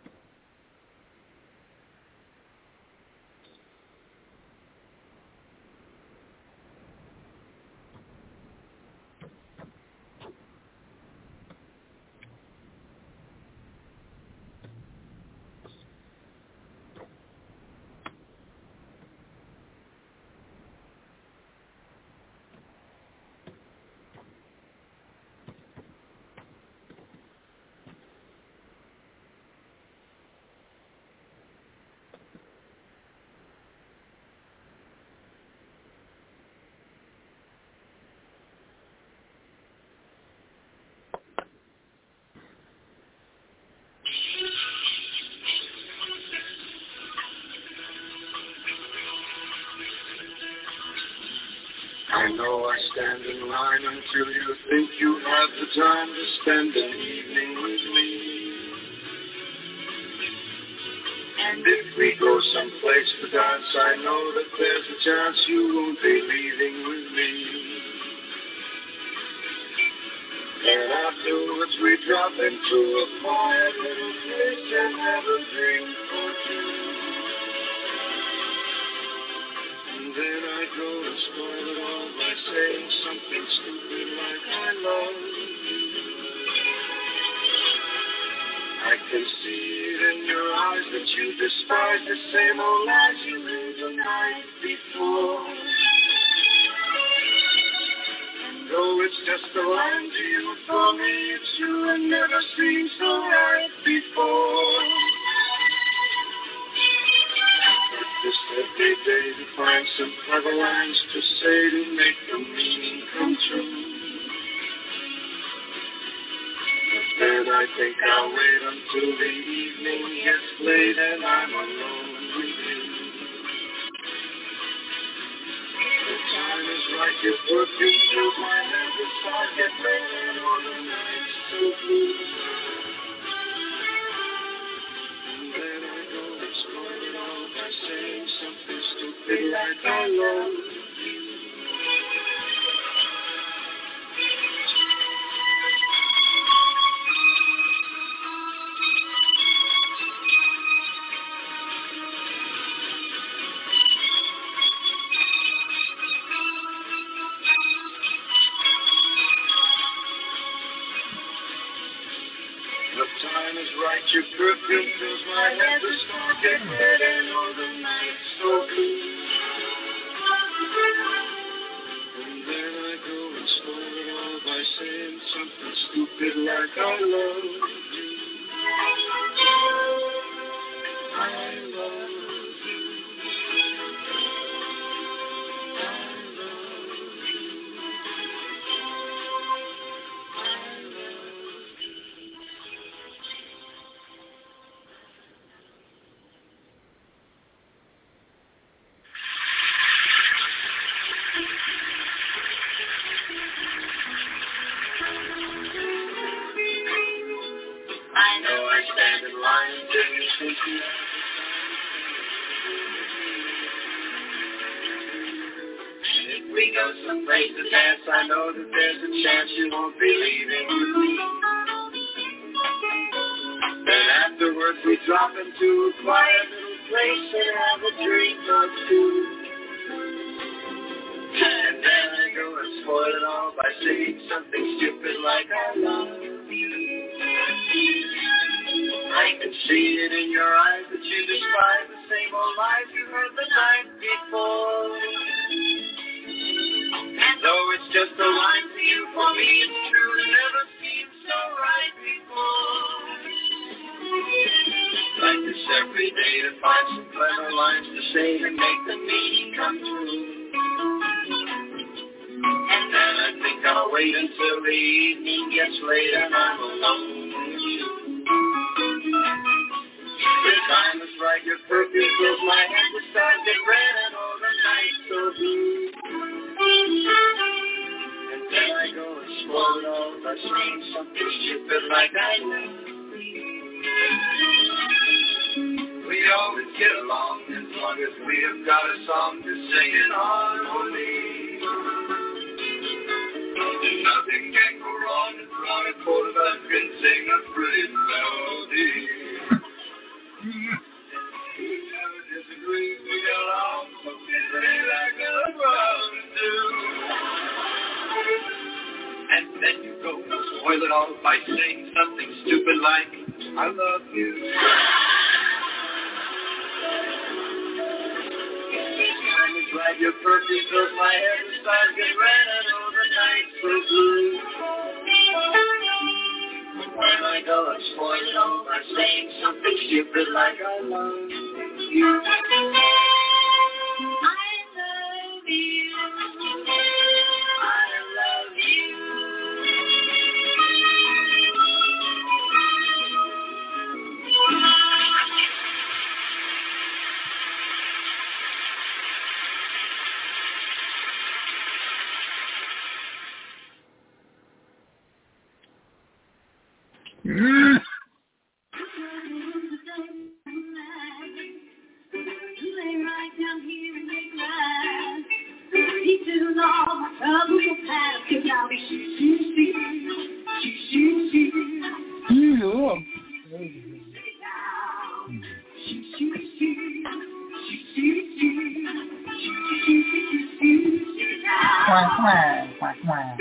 [SPEAKER 8] I know I stand in line until you think you have the time to spend an evening with me. And if we go someplace to dance, I know that there's a chance you won't be leaving with me. And afterwards we drop into a quiet little place and have a drink or two. And then I go and spoil it all by saying something stupid like I love you. I can see it in your eyes that you despise the same old lies you lived the night before. And though it's just a line to you, for me it's true and never seemed so right before. This every day to find some clever lines to say to make the meaning come true. But then I think I'll wait until the evening gets late and I'm alone with you. The time is right, your perfume fills my head, the stars get red and all the nights so blue. And then I go and spoil it all by saying something stupid like I love you. The time is right, your perfume fills my head, the stars get red and all the nights so blue. And then I go and spoil it all by saying something stupid like I love you. I love you. I love you. I love you. in line until you think you and if we go someplace to dance, I know that there's a chance you won't be leaving with me. Then afterwards we drop into a quiet little place and have a drink or two. And then I go and spoil it all by saying something stupid like I love you. I can see it in your eyes that you describe the same old lies you heard the night before. And though it's just a line to you, for me it's true, it never seemed so right before. Like this every day to find some clever lines to say and make the meaning come true. And then I think I'll wait until the evening gets late and I'm alone with you. The time is right, your perfume fills my head with stars get red and all the nights so blue. And then I go and spoil it all by saying something stupid like I love you. We always get along as long as we have got a song to sing in harmony. Nothing can go wrong as long as both of us can sing a pretty melody. We never disagree, we get along so busy like a brother do. And then you go and spoil it all by saying something stupid like, I love you. This time is right, your perfume fills my head, the stars get red and all the nights so blue. When I go and spoil it all by saying something stupid like I love you. I love you. I love you.
[SPEAKER 2] Mm. Quack, quack, quack, quack.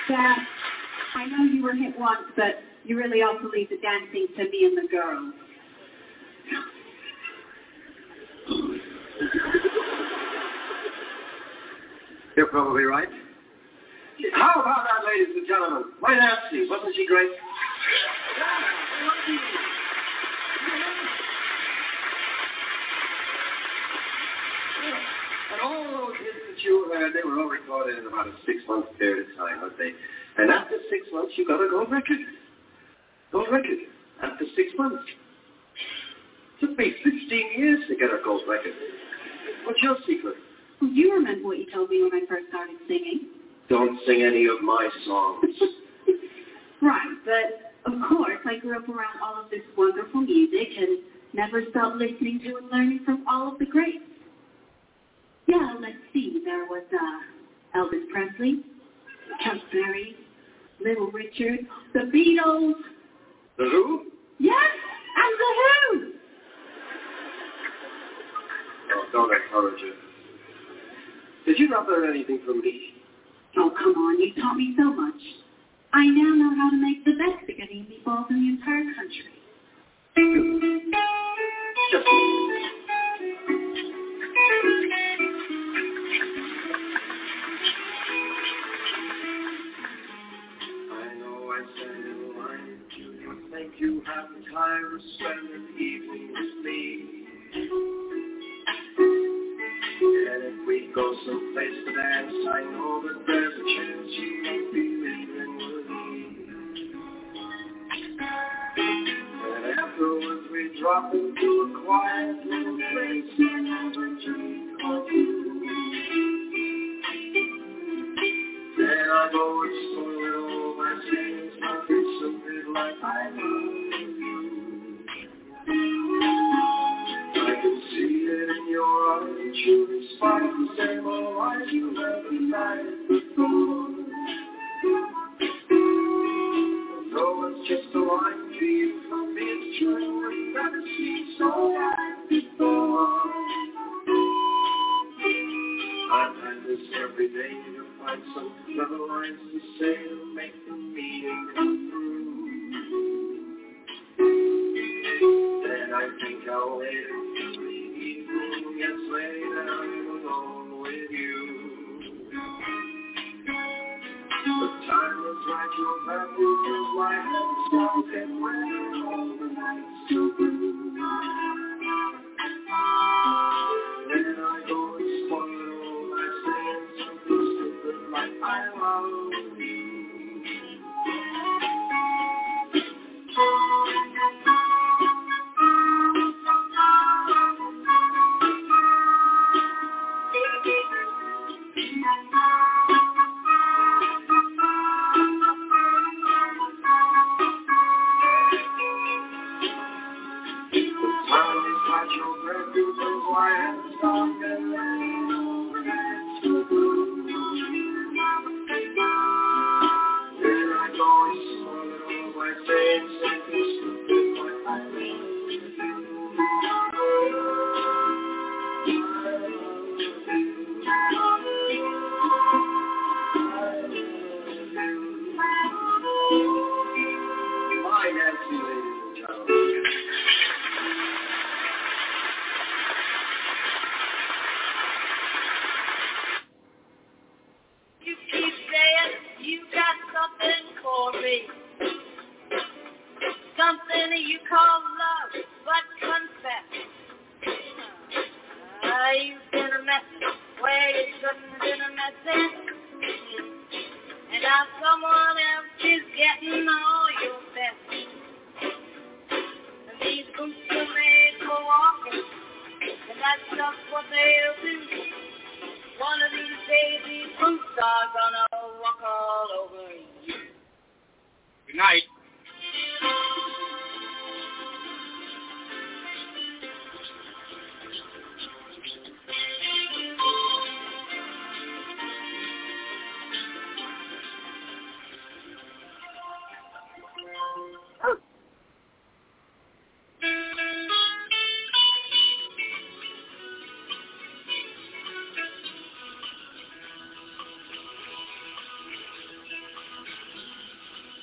[SPEAKER 11] Dad, I know you were hit once, but you really ought to leave the dancing to me and the girls.
[SPEAKER 12] You're probably right. How about that, ladies and gentlemen? My Nancy, wasn't she great? And all those hits that you heard, they were all recorded in about a six-month period of time, weren't they? And after six months, you got a gold record. Gold record. After six months. It took me fifteen years to get a gold record. What's your secret?
[SPEAKER 11] Well, you remember what you told me when I first started singing.
[SPEAKER 12] Don't sing any of my songs.
[SPEAKER 11] Right, but of course I grew up around all of this wonderful music and never stopped listening to and learning from all of the greats. Yeah, let's see. There was uh, Elvis Presley, Chuck Berry, Little Richard, the Beatles.
[SPEAKER 12] The Who?
[SPEAKER 11] Yes, and the Who.
[SPEAKER 12] Oh, don't encourage it. Did you not learn anything from me?
[SPEAKER 11] Oh, come on. You taught me so much. I now know how to make the best spaghetti and meatballs in the entire country.
[SPEAKER 12] Just I know I said in line, you think you have the time to spend an evening with me. And if we go someplace to dance, I know that there's a chance you won't be leaving with me. And afterwards we drop into a quiet little place and have a drink or two. Then I go and spoil it all by saying something so good like I love you. I can see it in your eyes, you despise the same old lies you never lied before. Though it's just a line to you, for me it's true, we've never seen so right before. I've had this every day to find some clever lines to say to make the meaning come through. Then I think I'll wait until the evening gets late and I'm alone with you. The time is right, you're back because my head's broken when all the nights so blue. Then I go and spoil it all by saying something stupid like I love you.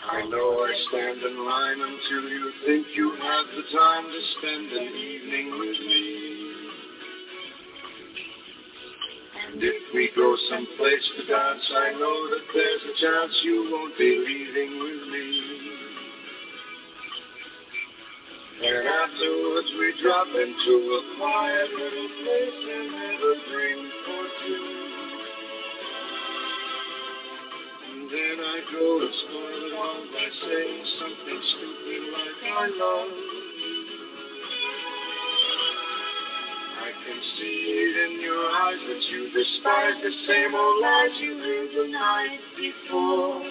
[SPEAKER 8] I know I stand in line until you think you have the time to spend an evening with me. And if we go someplace to dance, I know that there's a chance you won't be leaving with me. And afterwards we drop into a quiet little place and have a drink or two. And then I go and spoil it all by saying something stupid like I love you. I can see it in your eyes that you despise the same old lies you heard the night before.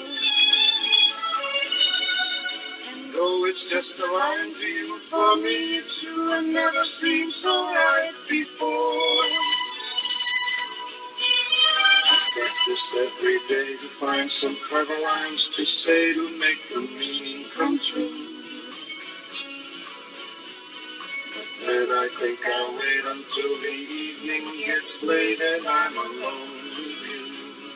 [SPEAKER 8] And though it's just a line to you, for me it's true and never seemed so right before. I practice every day to find some clever lines to say to make the meaning come true. And I think I'll wait until the evening gets late and I'm alone with you.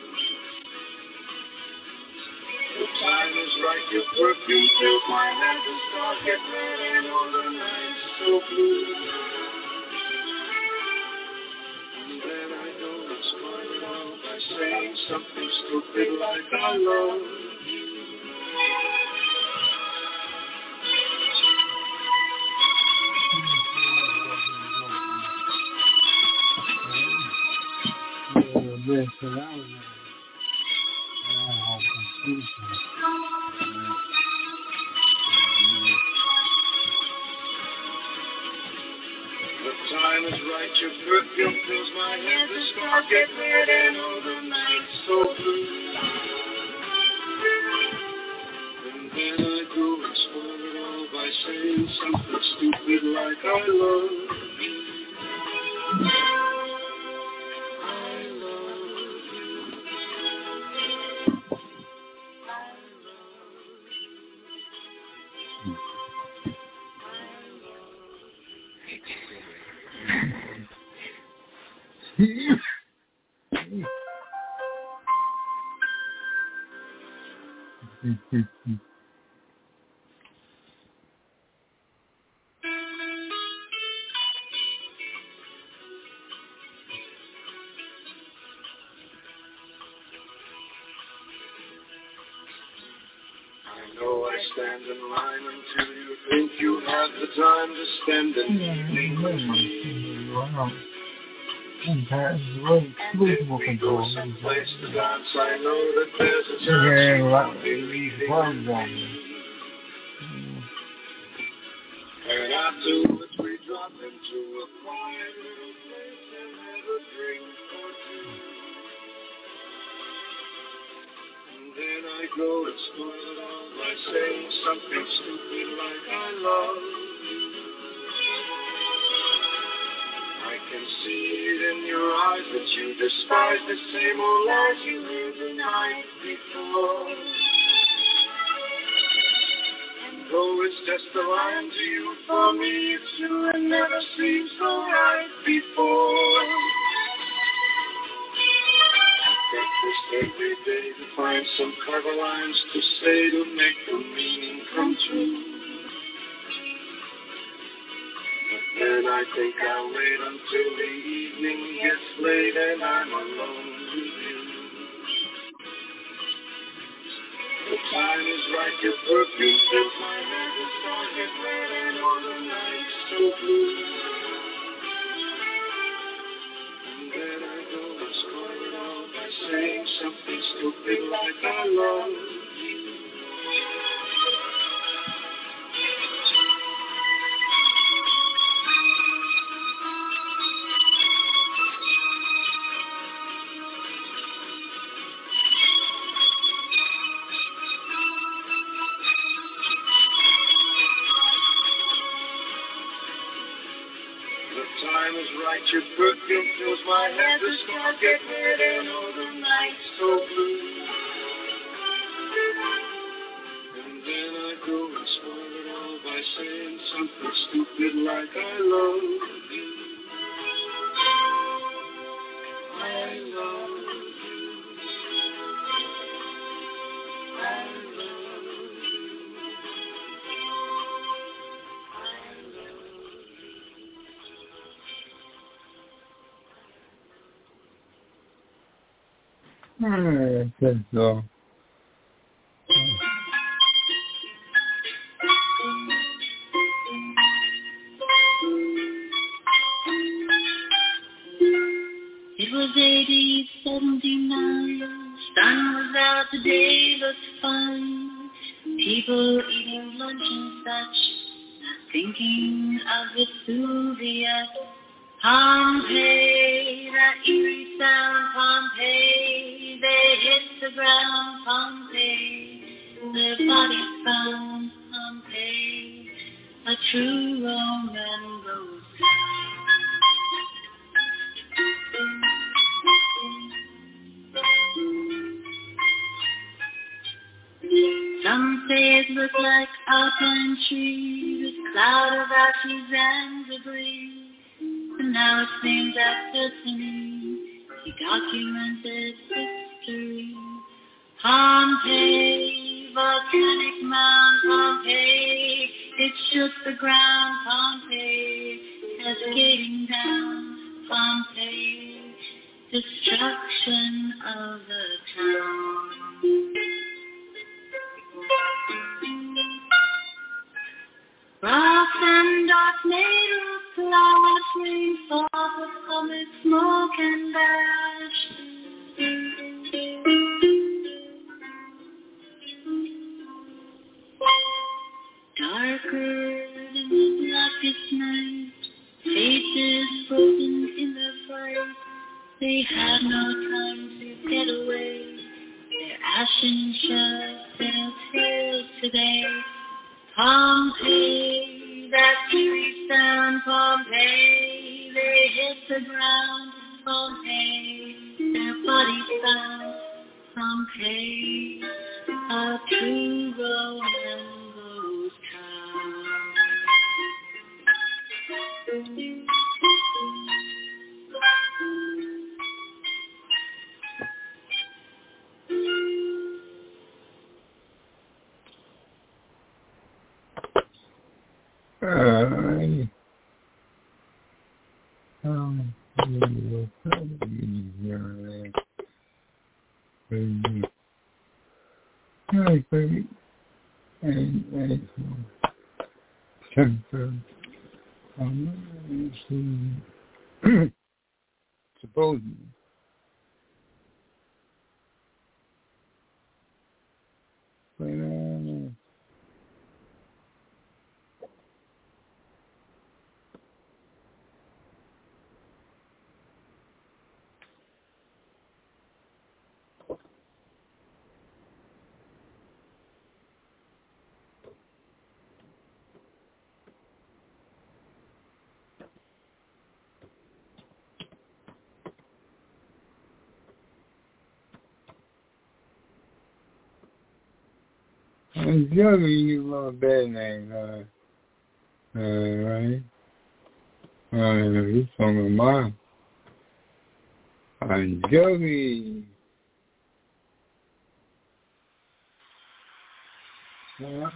[SPEAKER 8] The time is right, your perfume fills my head, the stars get red and all the nights so blue. And then I go and spoil it all by saying something stupid like I love you.
[SPEAKER 2] Yes, so that was oh, confusion.
[SPEAKER 8] The time is right, your perfume fills my head, the stars get red and all the nights so blue. And then I go and spoil it all by saying something stupid like I love you. I know I stand in line until you think you have the time to spend an evening with me.
[SPEAKER 2] And if we go
[SPEAKER 8] someplace to dance, I know that there's a chance you won't be leaving with me. And afterwards we drop into a quiet little place and have a drink or two. And then I go and spoil it all by saying something stupid like I love you. I can see it in your eyes that you despise the same old lies you heard the night before. And though it's just a line to you, for me it's true and never seemed so right before. I practice every day to find some clever lines to say to make the meaning come true. And I think I'll wait until the evening gets late and I'm alone with you. The time is right, your perfume fills my head, the stars get red and all the nights so blue. And then I go and spoil it all by saying something stupid like I love you. Time is right, your perfume fills my head, the stars get red and all the nights so blue. And then I go and spoil it all by saying something stupid like I love you. I love you. I love you.
[SPEAKER 2] I guess so.
[SPEAKER 3] It was eighty seventy-nine. Sun was out, the day looked fine. People eating lunch and such, not thinking of Vesuvius. Pompeii, that eerie sound, Pompeii. They hit the ground, Pompeii. Their bodies found, Pompeii. A true Roman ghost. Some say it looked like a pine tree with cloud of ashes and debris. And now it seems that destiny, he documented history. Pompeii, volcanic Mount Pompeii, it shook the ground, Pompeii, cascading down, Pompeii, destruction of the town. Rough and dark, made of glass, rain falls of comet smoke and ash. Darker than the blackest night, faces frozen in their fright. They had no time to get away. Their ashen shells they'll tell today. Pompeii, that eerie sound, Pompeii. They hit the ground, Pompeii. Their bodies found, Pompeii. A true Roman ghost town.
[SPEAKER 2] I um, will probably hear that. I think, and I center um, supposedly. But uh, I'm giving you a bad name, uh, uh, right? Uh, he's from mine. I'm Joey. Uh,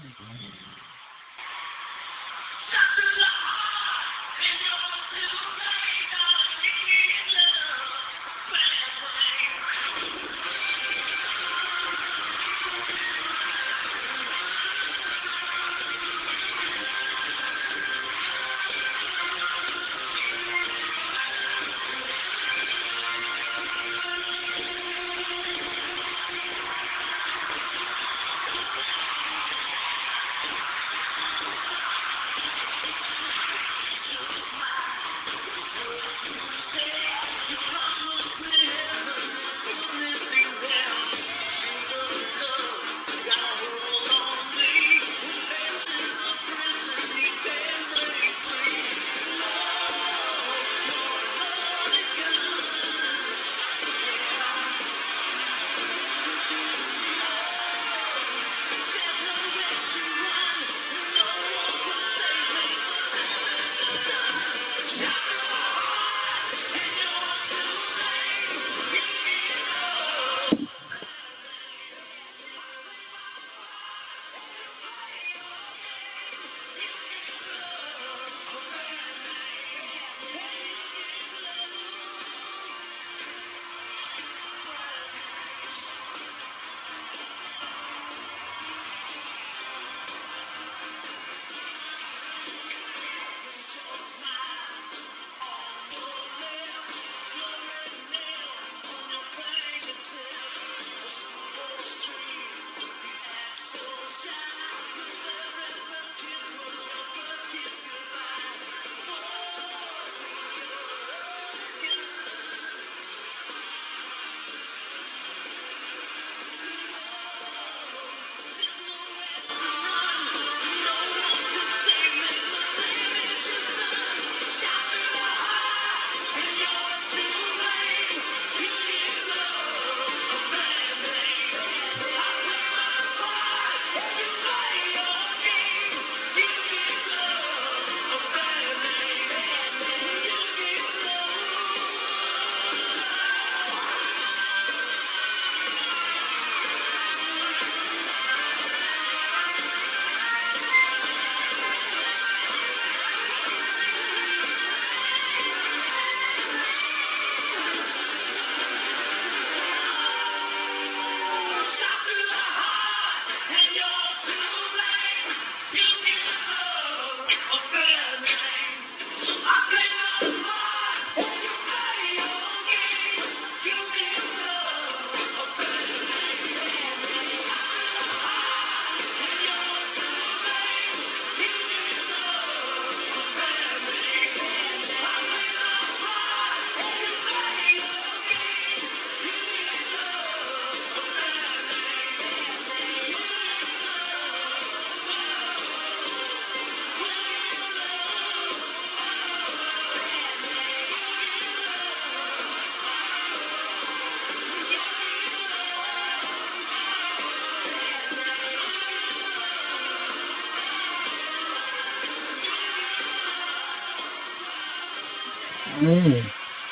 [SPEAKER 2] Mm.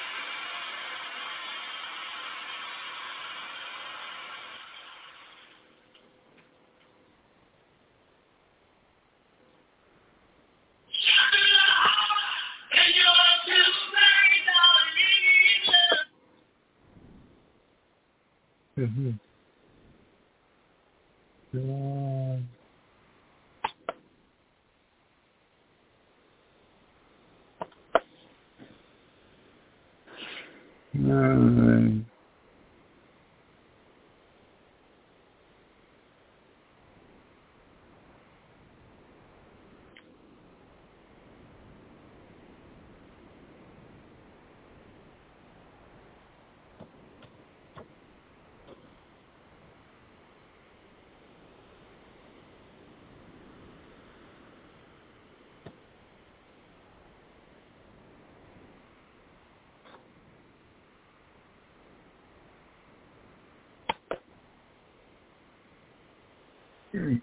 [SPEAKER 2] Mm-hmm. Yeah. No. Mm.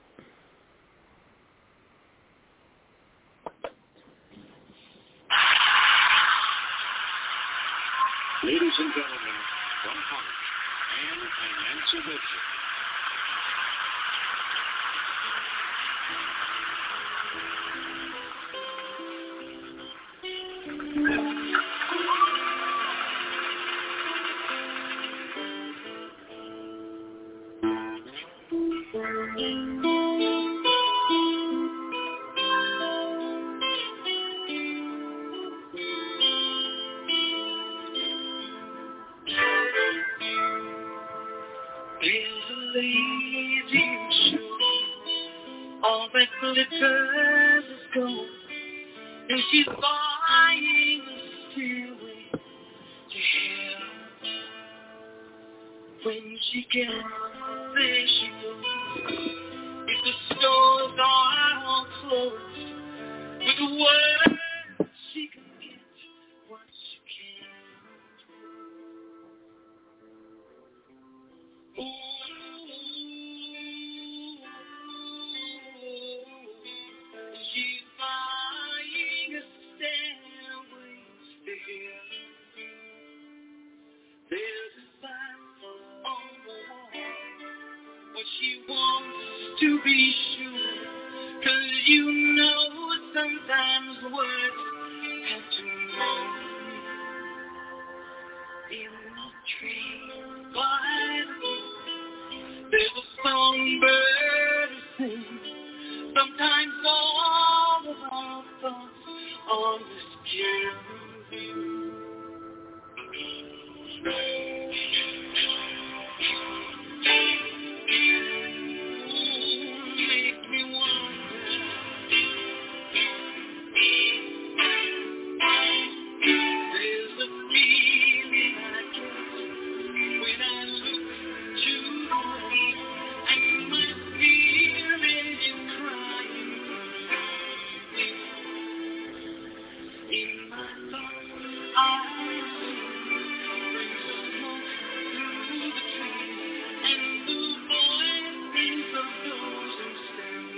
[SPEAKER 7] Ladies and gentlemen, from Heart, Anne and Nancy Wilson.
[SPEAKER 8] There's a lady show, all that glitters is gold, and she's buying a stairway to hell. When she gets there, she knows if the stores are all closed, with the word she can get what she can. She's buying a stairway to heaven. There's a sign on the wall, but she wants to be sure, 'cause you know sometimes words have to moan. In the tree by the brook, there's a songbird who sings. Sometimes all of our thoughts on this journey. Make me wonder. There's a feeling I get when I look to the west, and my spirit is crying. In my thoughts, I see smoke through the trees, and the voices of those who stand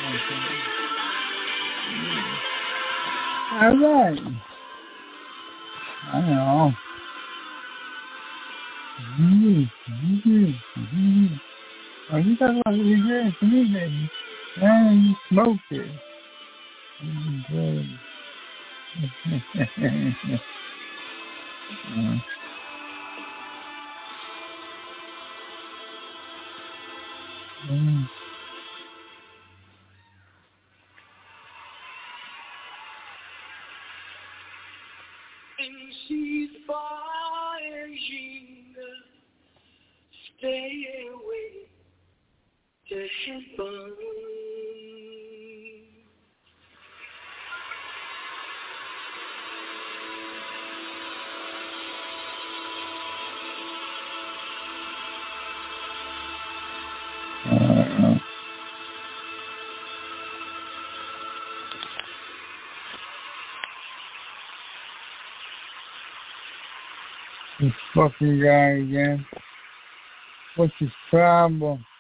[SPEAKER 2] All right. I know. Mm-hmm. Mm-hmm. Oh, you talking about the cigarette to me, baby? Man, you smoked it. Mm-hmm. mm.
[SPEAKER 8] And she's buying stay away to heaven.
[SPEAKER 2] Uh, this fucking guy again. What's his problem?